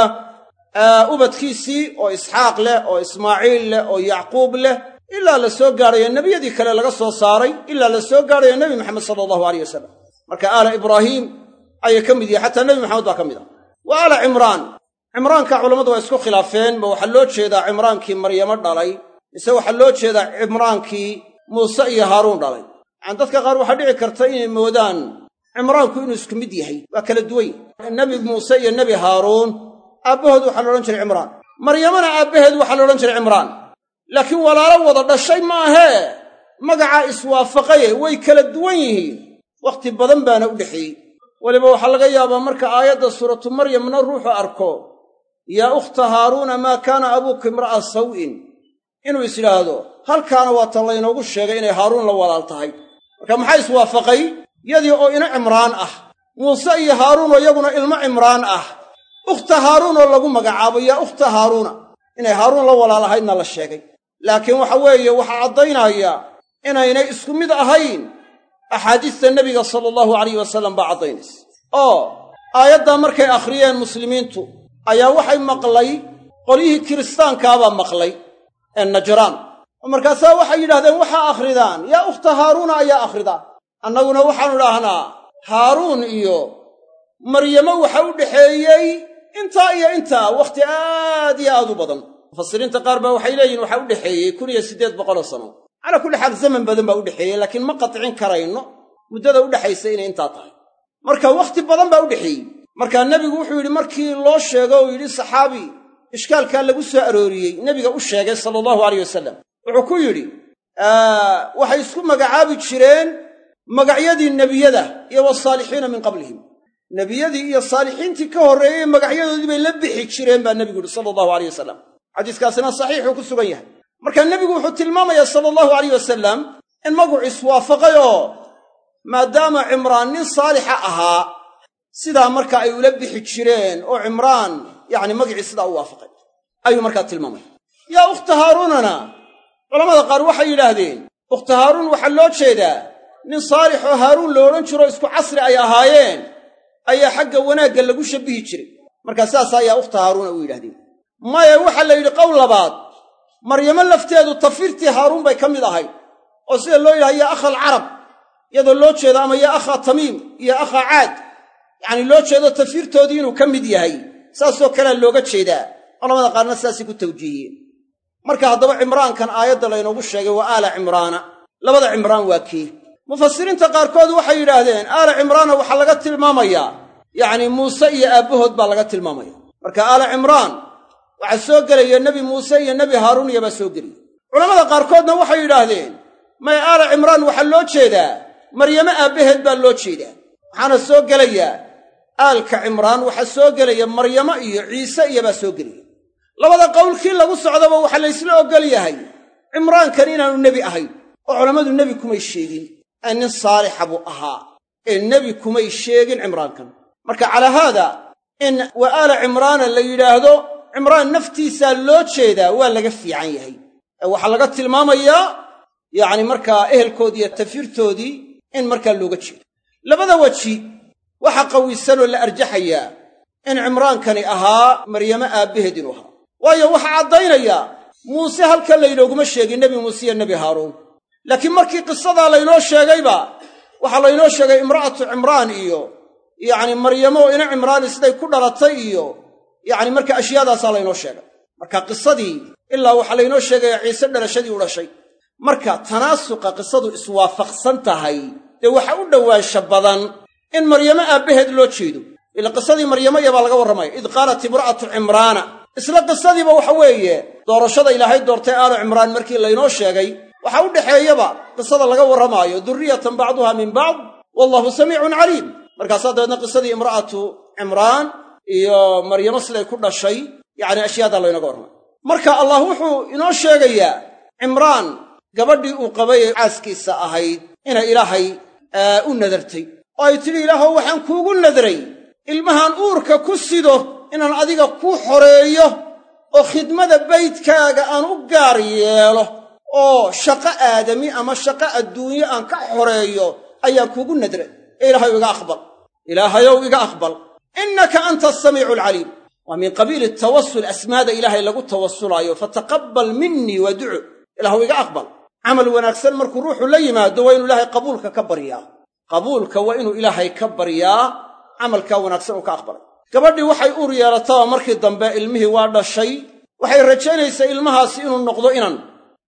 ubadkiisii oo isxaaq leh oo ismaaciil leh oo yacquub leh ilaa la soo gaadhayo nebiyadii kale laga soo saaray ilaa la soo gaadhayo nebi maxamed sala allahu alayh wasalam marka aala ibraahiim ayay ka mid yihin xataa nebi maxamed baa ka mid ah wa aala cimraanka culammadu waa isku khilaafeen ma waxaa loo jeedaa cimraankii maryamo dhalay mise waxaa loo jeedaa cimraankii muuse iyo haaruun dhalay yacani dadka qaar waxaa dhici karta inay moodaan cimraanku inuu isku mid yahay waa kala duwan yahay nebi muuse iyo nebi haaruun aabbahood waxaa la odhan jiray cimraan maryamana aabbaheed waxaa la odhan jiray cimraan laakiin walaalo wada dhashay maahee magacaa iswaafaqaye way kala duwan yihiin wakhti badan baana u dhexeeyey weliba waxaa laga yaabaa marka aayadda suuratu maryamna ruuxu arko yaa ukhta haaruuna maa kaana abuuka imra'a saw'in inuu is yidhaahdo halkaana waa tan laynoogu sheegay inay haaruun la walaal tahay marka maxaa iswaafaqay yadii oo ina cimraan ah muuse iyo haaruunoo iyaguna ilmo cimraan ah ukhta haaruunoo lagu magacaabo yaa ukhta haaruuna inay haaruun la walaal ahaydna la sheegay laakiin waxa weeye waxaa caddaynaya inaynay isku mid ahayn axaadiista nebiga sala allahu calayhi wasallam baa caddaynaysa oo aayaddaa markay akhriyeen muslimiintu ayaa waxay maqlay qolyihii kiristaankaabaa maqlay ee najraan oo markaasaa waxay yidhahdeen waxaa akhridaan yaa ukhta haaruuna ayaa akhridaan annaguna waxaannu idhaahnaa haaruun iyo maryamo waxa u dhexeeyey intaa iyo intaa wakhti aad iyo aad u badan mufasiriinta qaar baa waxay leeyihin waxaa u dhexeeyey 1800 sano calaa kulli xaal zaman badan baa u dhexeeyey laakiin ma qatcin karayno muddada u dhexaysa inay intaa tahay marka wakhti badan baa u dhexeeyey markaa nebigu wuxuu yidhi markii loo sheego uu yidhi saxaabi ishkaalkaa lagu soo arooriyey nebiga u sheegay sala allahu alayh wasalam wuxuu ku yidhi waxay isku magacaabi jireen magacyadii nebiyada iyo wasaalixiina min qablihim nebiyadii iyo saalixiintii ka horreeyey magacyadoodii bay la bixi jireen baa nebigu yidhi sala allahu alayh wasalam xadiiskaasina saxiixuu ku sugan yahay marka nebigu wuxuu tilmaamayaa sala allahu alayh wasalam in magacu iswaafaqay oo maadaama cimraan nin saalixa ahaa sidaa marka ay ula bixi jireen oo cimraan yacni magicii sidaa u waafaqay ayuu markaa tilmaamaya yaa ukhta haaruunana culammada qaar waxay yidhaahdeen ukhta haaruun waxaa loo jeedaa nin saalix oo haaruun lo odhan jiro isku casri ay ahaayeen ayaa xagga wanaagga lagu shabbihi jiray markaa saas ayaa ukhta haaruuna u yidhahdeen maya waxaa la yidhi qowl labaad maryamo lafteedu tafirtii haaruun bay ka mid ahayd oo sida loo yidhaha yaa akha alcarab iyadoo loo jeedo ama yaa akhaa tamiim iyo akhaa caad yacni loo jeedo tafirtoodii inuu ka mid yahay saasoo kalea looga jeedaa culamada qaarna sidaasay ku tawjiihiyeen marka haddaba cimraankan aayadda laynoogu sheegay waa aala cimraana labada cimraan waa kii mufasiriinta qaarkood waxay yidhaahdeen aala cimraana waxaa laga tilmaamayaa yacni muuse iyo aabbahood baa laga tilmaamaya marka aala cimraan waxaa soo gelaya nebi muuse iyo nebi haaruun iyobaa soo gelaya culammada qaarkoodna waxay yidhaahdeen may aala cimraan waxaa loo jeedaa maryamo aabbaheed baa loo jeedaa waxaana soo gelaya aalka cimraan waxaa soo gelaya maryamo iyo ciise iyobaa soo gelaya labada qowlkii lagu socdaba waxaa laysla oggol yahay cimraankan inaanu nebi ahayn oo culammadu nebi kumay sheegin ee nin saalixa buu ahaa ee nebi kumay sheegin cimraankan marka calaa haada in wa aala cimraana la yidhaahdo cimraan naftiisaa loo jeedaa waa laga fiican yahay ee waxaa laga tilmaamayaa yacni markaa ehelkoodii iyo tafirtoodii in markaa looga jeedo labada weji waxa qawisanoo la arjaxayaa in cimraankani ahaa maryamo aabbaheed inuu ahaa waayo waxaa caddaynaya muuse halka laynooguma sheegin nebi muuse iyo nebi haaruun laakiin markii qisadaa laynoo sheegayba waxaa laynoo sheegay imra'atu cimraan iyo yacni maryamo ina cimraani siday ku dhalatay iyo yacni marka ashyaadaasaa laynoo sheegay marka qisadii ilaa waxaa laynoo sheegaya ciise dhalashadii u dhashay marka tanaasuqa qisadu iswaafaqsan tahay dee waxa u dhowaansha badan in maryamo aabbaheed loo jeedo ila qisadii maryamo iyabaa laga warramaya id qaalat imra'atu cimraana isla qisadiiba waxa weeye doorashada ilaahay doortay aalu cimraan markii laynoo sheegay waxaa u dhexeeyaba qisada laga warramaayo durriyatan bacduha min bacd wallahu samiicun caliim markaasaa dabeedna qisadii imra'atu cimraan iyo maryamo siday ku dhashay yacni ashyaadaa laynaga warramay marka allah wuxuu inoo sheegayaa cimraan gabadhii uu qabay ee caaskiisa ahayd inay ilaahay u nadartay oo ay tidhi ilaahow waxaan kuugu nadray ilmahaan uurka ku sido inaan adiga kuu xoreeyo oo khidmada baydkaaga aan u gaar yeelo oo shaqo aadami ama shaqo adduunyo aan ka xoreeyo ayaan kuugu nadray ee ilaahayow iga aqbal ilaahayow iga aqbal innaka anta asamiicu alcaliim waa min qabiili tawasul asmaada ilaahay lagu tawasulaayo fataqabbal minnii waducu ilaahow iga aqbal camal wanaagsan markuu ruuxu la yimaado waa inuu ilaahay qabuulka ka baryaa qabuulka waa inuu ilaahay ka baryaa camalkaa wanaagsan uu ka aqbalay gabadhii waxay uur yeelataba markii dambe ilmihii waa dhashay waxay rajaynaysaa ilmahaasi inuu noqdo inan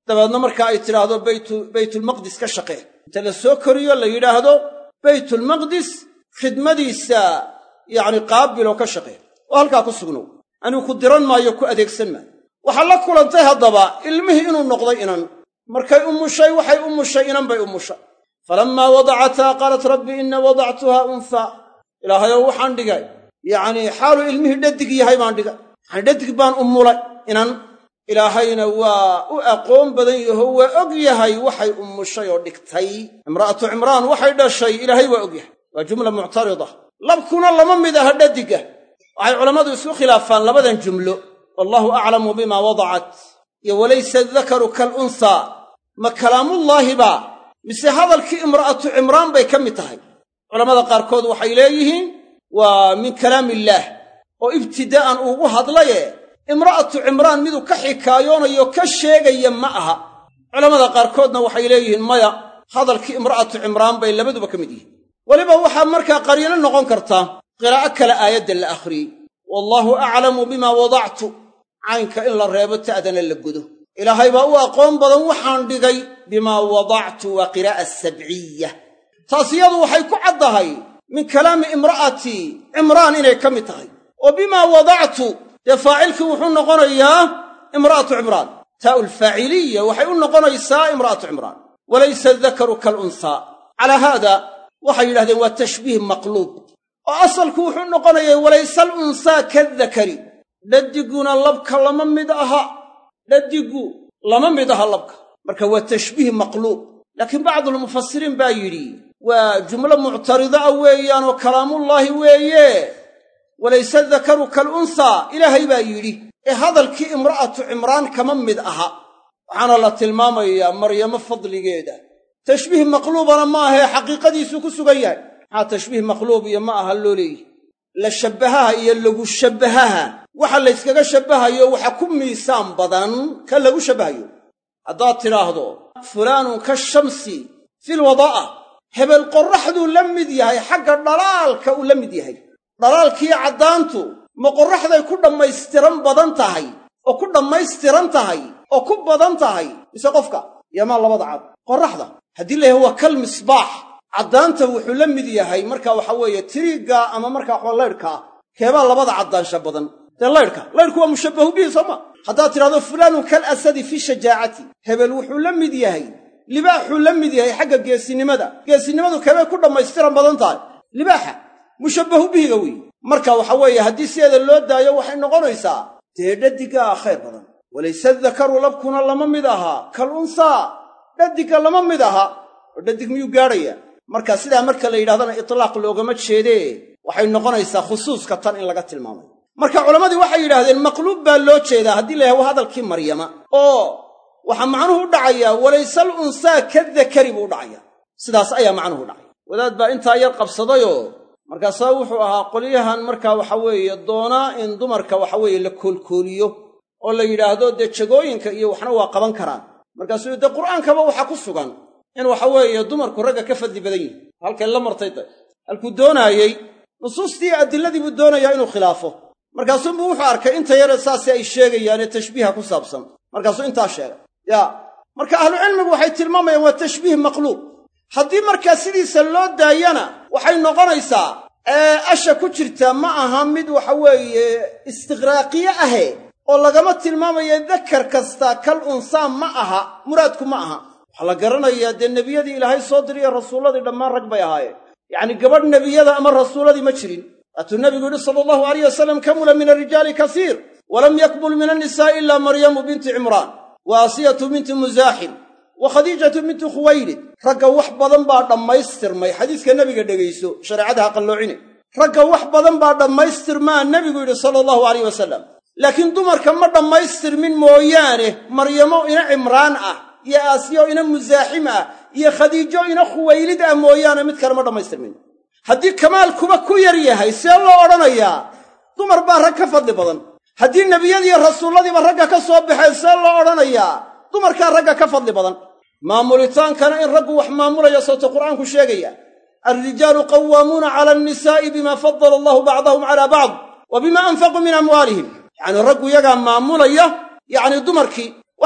dabeedna marka ay tidhaahdo baytulmaqdis ka shaqee inta la soo koriyo la yidhaahdo baytulmaqdis khidmadiisa yacni qaabiloo ka shaqee oo halkaa ku sugnow anigu ku diran maayo ku adeegsan maayo waxaa la kulantay haddaba ilmihii inuu noqday inan markay umushay waxay umushay inan bay umushay falammaa wadacataa qaalat rabbi inna wadactuhaa unhaa ilaahayow waxaan dhigay yacnii xaaluu ilmihii dhadig yahay baan dhigay waxaan dhadig baan umulay inan ilaahayna waa u aqoon badan yaho waa og yahay waxay umushay oo dhigtay imra'atu cimraan waxay dhashay ilaahay waa og yahay waa jumla muctarida labkuna lama mid aha dhadiga waxay culammadu isku khilaafaan labadan jumlo wallaahu aclamu bimaa wadacat iyo walaysa adakaru kalunhaa ma kalaamullaahi baa mise hadalkii imra'atu cimraan bay ka mid tahay culammada qaarkood waxay leeyihiin waa min kalaamiillaah oo ibtidaa'an ugu hadlaye imra'atu cimraan miduu ka xikaayoonayo ka sheegaya ma aha culammada qaarkoodna waxay leeyihiin maya hadalkii imra'atu cimraan bay labaduba ka mid yihiin weliba waxaa markaa qariino noqon karta qiraa'o kale aayadda la akhriyey wallaahu aclamu bimaa wadactu caynka in la reebo ta'dana la gudo ilaahay baa u aqoon badan waxaan dhigay bimaa wadactu waa qiraa'a sabciya taas iyadu waxay ku caddahay min kalaami imra'ati cimraan inay ka mid tahay oo bimaa wadactu dee faacilkii wuxuu noqonayaa imra'atu cimraan taa'u lfaaciliya waxay u noqonaysaa imra'atu cimraan walaysa adakaru kalunhaa calaa haada waxay yidhahdeen waa tashbiih maqluub oo asalku wuxuu noqonayay walaysa alunhaa kadakari dhadiguna labka lama mid aha dhadigu lama mid aha labka marka waa tashbiih maqluub laakiin bacdulmufasiriin baa yidhi waa jumlo muctarida ah weeyaanoo kalaamullaahi weeye walaysa dakaru kalunhaa ilaahay baa yidhi ee hadalkii imra'atu cimraan kama mid aha waxaana la tilmaamayaa maryamo fadligeeda tashbiih maqluubana ma ahee xaqiiqadiisuu ku sugan yahay maxaa tashbiih maqluub iyo ma aha loo leeyihi la shabbahaha iyo lagu shabbahaha waxa layskaga shabbahayo waxa ku miisaan badan ka lagu shabbahayo haddaad tidhaahdo fulaanun ka shamsi filwadaa'a hebel qorraxduu la mid yahay xagga dhalaalka uu la mid yahay dhalaalkiiyo caddaantu ma qorraxday ku dhammaystiran badan tahay oo ku dhammaystiran tahay oo ku badan tahay mise qofka yamaa labada cad qorraxda haddii la yahay waa kal misbaax caddaanta wuxuu la mid yahay marka waxa weeye tiriigga ama markaa waxaa laydhkaa keebaa labada caddaansha badan dee laydhku waa mushabbahu bihi sooma haddaad tidhahdo fulaanun kal asadi fii shajaacati hebel wuxuu la mid yahay libaaxuu la mid yahay xagga geesinimadu keebay ku dhammaystiran badan tahay libaaxa mushabbahu bihiga weeye marka waxa weeye haddii sideeda loo daayo waxay noqonaysaa dee dhadigaa khayr badan walaysa dakaru labkuna lama mid aha kalunhaa dhadigga lama mid aha oo dhadig miyuu gaadhayaa marka sidaa marka la yidhahdana itlaaq loogama jeedee waxay noqonaysaa khusuuska tan in laga tilmaamayo marka culammadii waxay yidhaahdeen maqluub baa loo jeedaa haddii la yahay waa hadalkii maryama oo waxaa macnuhu u dhacayaa walaysa alunhaa kadakari buu u dhacayaa sidaas ayaa macnuhu u dhacaya wadaad baa intaa yar qabsadayoo markaasaa wuxuu ahaa qolyahan markaa waxa weeye doonaa in dumarka waxa weeye la koolkooliyo oo la yidhaahdo dee jagooyinka iyo waxna waa qaban karaan markaasuu dee qur'aankaba waxaa ku sugan in waxa weeye dumarku ragga ka fadli badan yihin halkay la martay tay halkuu doonaayey nusuustii adilladii buu doonayaa inuu khilaafo markaasuunbuu wuxuu arkay inta yare saasi ay sheegayaanee tashbiiha ku saabsan markaasuu intaa sheegay marka ahlucilmigu waxay tilmaamayaan waa tashbiih maqluub haddii markaa sidiisa loo daayana waxay noqonaysaa asha ku jirta ma aha mid waxa weeye istiqraaqiye ahe oo lagama tilmaamayo dakar kasta kal unsaa ma aha muraadku ma aha waxaa la garanayaa dee nebiyadii ilaahay soo diriyo rasuulladii dhammaan rag bay ahaayeen yacni gabadh nebiyada ama rasuulladii ma jirin waatuu nebigu yidhi sala allahu alayh wasalam kamula min alrijaali kasiir walam yakmul min annisaa'i ilaa maryamu binti cimraan wa aasiyatu binti musaaxim wa khadiijatu binti khuwaylid ragga wax badan baa dhammaystirmay xadiiska nebiga dhegayso shareecada ha qalloocine ragga wax badan baa dhammaystirmaa nebigu yidhi sala allahu alayh wasalam laakiin dumarka ma dhammaystirmin mooyaane maryamo ina cimraan ah iyo aasiyo ina musaaxim ah iyo khadiijo ina khuwaylid ah mooyaane mid kale ma dhammaystirmin haddii kamaalkuba ku yar yahay see loo odhanayaa dumar baa rag ka fadli badan haddii nebiyadiiyo rasuulladiiba ragga ka soo baxeen see loo odhanayaa dumarkaa ragga ka fadli badan maamulitaankana in raggu wax maamulayo sawta qur'aanku sheegaya alrijaalu qawaamuuna cala annisaa'i bima fadala allahu bacdahum calaa bacd wa bima anfaquu min amwaalihim yacni raggu yagaa maamulaya yacni dumarkii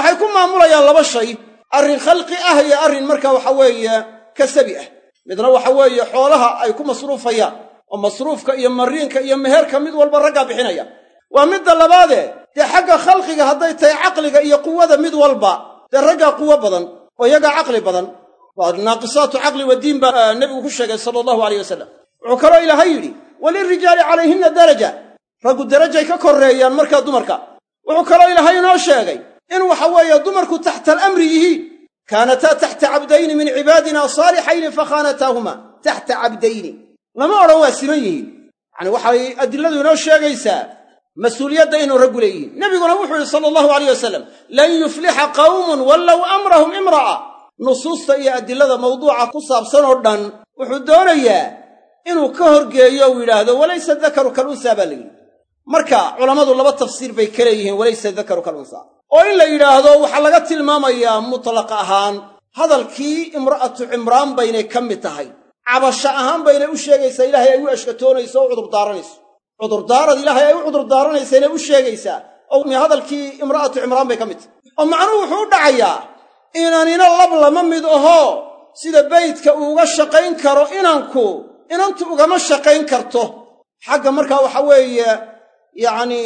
waxay ku maamulayaan laba shay, arrin khalqi ah iyo arrin markaa waxa weeye kasabi ah. midna waxa weeye xoolaha ay ku masruufayaan oo masruufka iyo mariinka iyo meherka mid walba raggaa bixinaya. waa midda labaadee dee xagga khalqiga hadday tahay caqliga iyo quwada mid walba dee raggaa quwo badan oo iyagaa caqli badan. waa naaqisaatu caqli wa diin baa nebigu ku sheegay sala allahu alayh wasalam. wuxuu kaloo ilaahay yidhi walirijaali calayhinna daraja, raggu darajay ka korreeyaan markaa dumarka. wuxuu kaloo ilaahay inoo sheegay in waxa weeye dumarku taxta alamri yihiin. kaanataa taxta cabdayni min cibaadina saalixayni fakhaanataahuma taxta cabdayni. lama odhan waa siman yihiin, yacni waxay adiladu inoo sheegaysaa mas-uuliyadda inuu raggu leeyihiin. nebiguna wuxuu yidhi sala allahu alayh wasalam lan yuflixa qawmun wallow amrahum imra'a. nusuusta iyo adilada mawduuca ku saabsan oo dhan wuxuu doonayaa inuu ka horgeeyo uu yidhaahdo walaysa dakaru kalunsaa baa la yidhi. marka culammadu laba tafsiir bay ka leeyihiin walaysa dakaru kalunsaa, oo in la yidhaahdo waxaa laga tilmaamayaa mutlaq ahaan hadalkii imra'atu cimraan baynay ka mid tahay, cabasho ahaan baynay u sheegaysaa ilaahay ay u ashkatoonayso oo cudurdaaranayso. cudurdaarad ilaahay ay u cudurdaaranaysa inay u sheegaysaa oo hadalkii imra'atu cimraan bay ka mid tahay. oo macnuhu wuxuu u dhacayaa inanina lab lama mid ahoo sida baydka uuga shaqayn karo inantu ugama shaqayn karto xagga markaa waxa weeye yacnii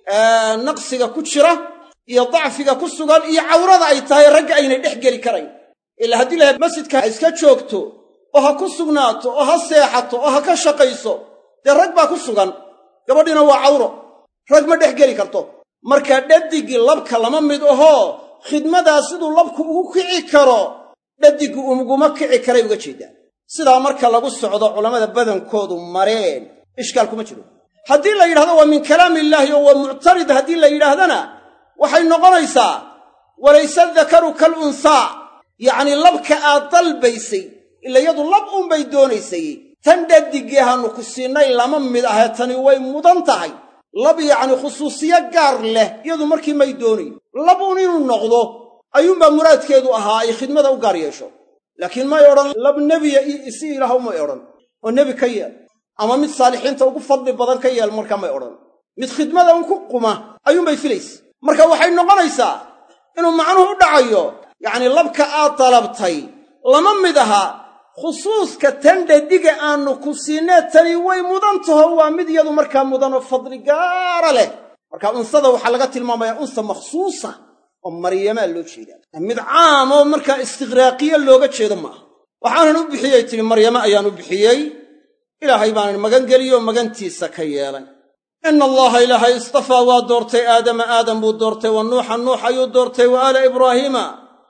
naqsiga ku jira iyo dacfiga ku sugan iyo cawrada ay tahay ragga aynay dhex geli karayn. ilaa haddii lahayd masjidka ha iska joogto oo ha ku sugnaato oo ha seexato oo ha ka shaqayso, dee rag baa ku sugan, gabadhiina waa cawro, rag ma dhex geli karto. marka dhadigii labka lama mid ahoo khidmadaa siduu labku ugu kici karo dhadiggu uguma kici karay uga jeeddaan. sidaa marka lagu socdo culammada badankoodu mareen ishkaal kuma jiro. haddii la yidhahdo waa min kalaamillaahi oo waa muctarid haddii la yidhaahdana waxay noqonaysaa walaysa dakaru kal unsaa, yacnii labka aad dalbaysay ila yadu lab unbay doonaysay, tan dhadigii haannu ku siinay lama mid ahee tani way mudan tahay. lab yacni khusuusiyo gaar leh iyadu markii may doonayn, lab un inuu noqdo ayuunbaa muraadkeedu ahaa ay khidmada u gaar yeesho. laakiin may odhan lab nebiya iyo isi ilaah umay odhan oo nebi ka yeel ama mid saalixiinta ugu fadli badan ka yeel markaa may odhan. mid khidmada un ku quma ayuunbay filaysa. marka waxay noqonaysaa inuu macnuhu u dhacayo yacnii labka aad dalabtay lama mid aha khusuuska tan dhadiga aannu ku siinee tani way mudan taho waa mid iyadu markaa mudanoo fadli gaara leh. marka unsada waxaa laga tilmaamayaa unsa makhsuusa oo maryamaa loo jeedaa, mid caam oo markaa istiqraaqiya looga jeedo maaha. waxaanan u bixiyey tihi maryamo ayaan u bixiyey, ilaahay baanan magan geliyoo magantiisa ka yeelay. ina allaha ilaahay istafaa waa doortay aadama aadam buu doortay, wa nuuxa nuux ayuu doortay, wa aala ibraahiima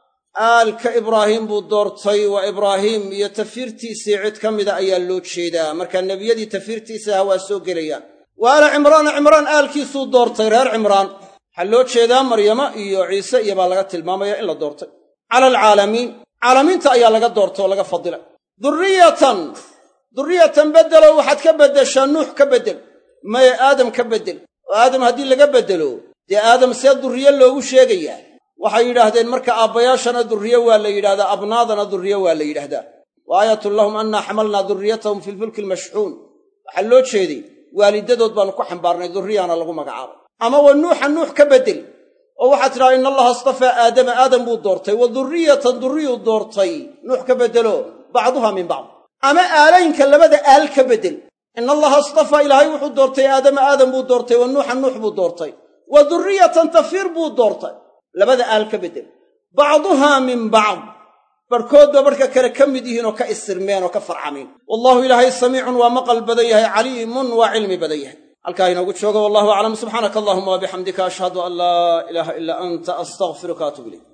aalka ibraahim buu doortay. waa ibraahiim iyo tafiirtiisii cid ka mida ayaa loo jeedaa, markaa nebiyadii tafiirtiisaha waa soo gelayaan. wa aala cimraana cimraan aalkiisuu doortay, reer cimraan waxaa loo jeedaa maryamo iyo ciise iyo baa laga tilmaamaya in la doortay. cala alcaalamiin caalamiinta ayaa laga doortay oo laga fadilay. durriyatan beddelo waxaad ka beddeshaa nuux ka beddel, maye aadam ka beddel. oo aadam haddii laga beddelo dee aadam see durriye loogu sheegayaa? waxay yidhaahdeen marka aabbayaashana durriye waa la yidhahdaa, abnaadana durriye waa la yidhaahdaa. wa aayatun lahum annaa xamalnaa durriyatahum fi lfulki almashxuun. waxaa loo jeeday waalidadood baannu ku xambaarnay, durriyaana lagu magacaabay. ama wa nuuxa nuux ka beddel oo waxaad tidhaha ina allaha astafaa aadama aadam buu doortay, wa durriyatan durriyuu doortay, nuux ka beddelo bacduha min bacd. ama aalaynka labada aal ka beddel, ina allaha astafaa ilaahay wuxuu doortay aadama aadam buu doortay, wa nuuxa nuux buu doortay, wa durriyatan tafiir buu doortay, labada aal ka beddel. bacduhaa min bacd, barhkoodba barhka kale ka mid yihiin oo ka isirmeen oo ka farcameen. wallahu ilaahay samiicun waa maqal badan yahay, caliimun waa cilmi badan yahay. halkaa inoogu joogo wallahu aclam. subxaanaka allahuma wabixamdika ashhadu an laa ilaaha ilaa anta astaqfiruka atuub ilayk.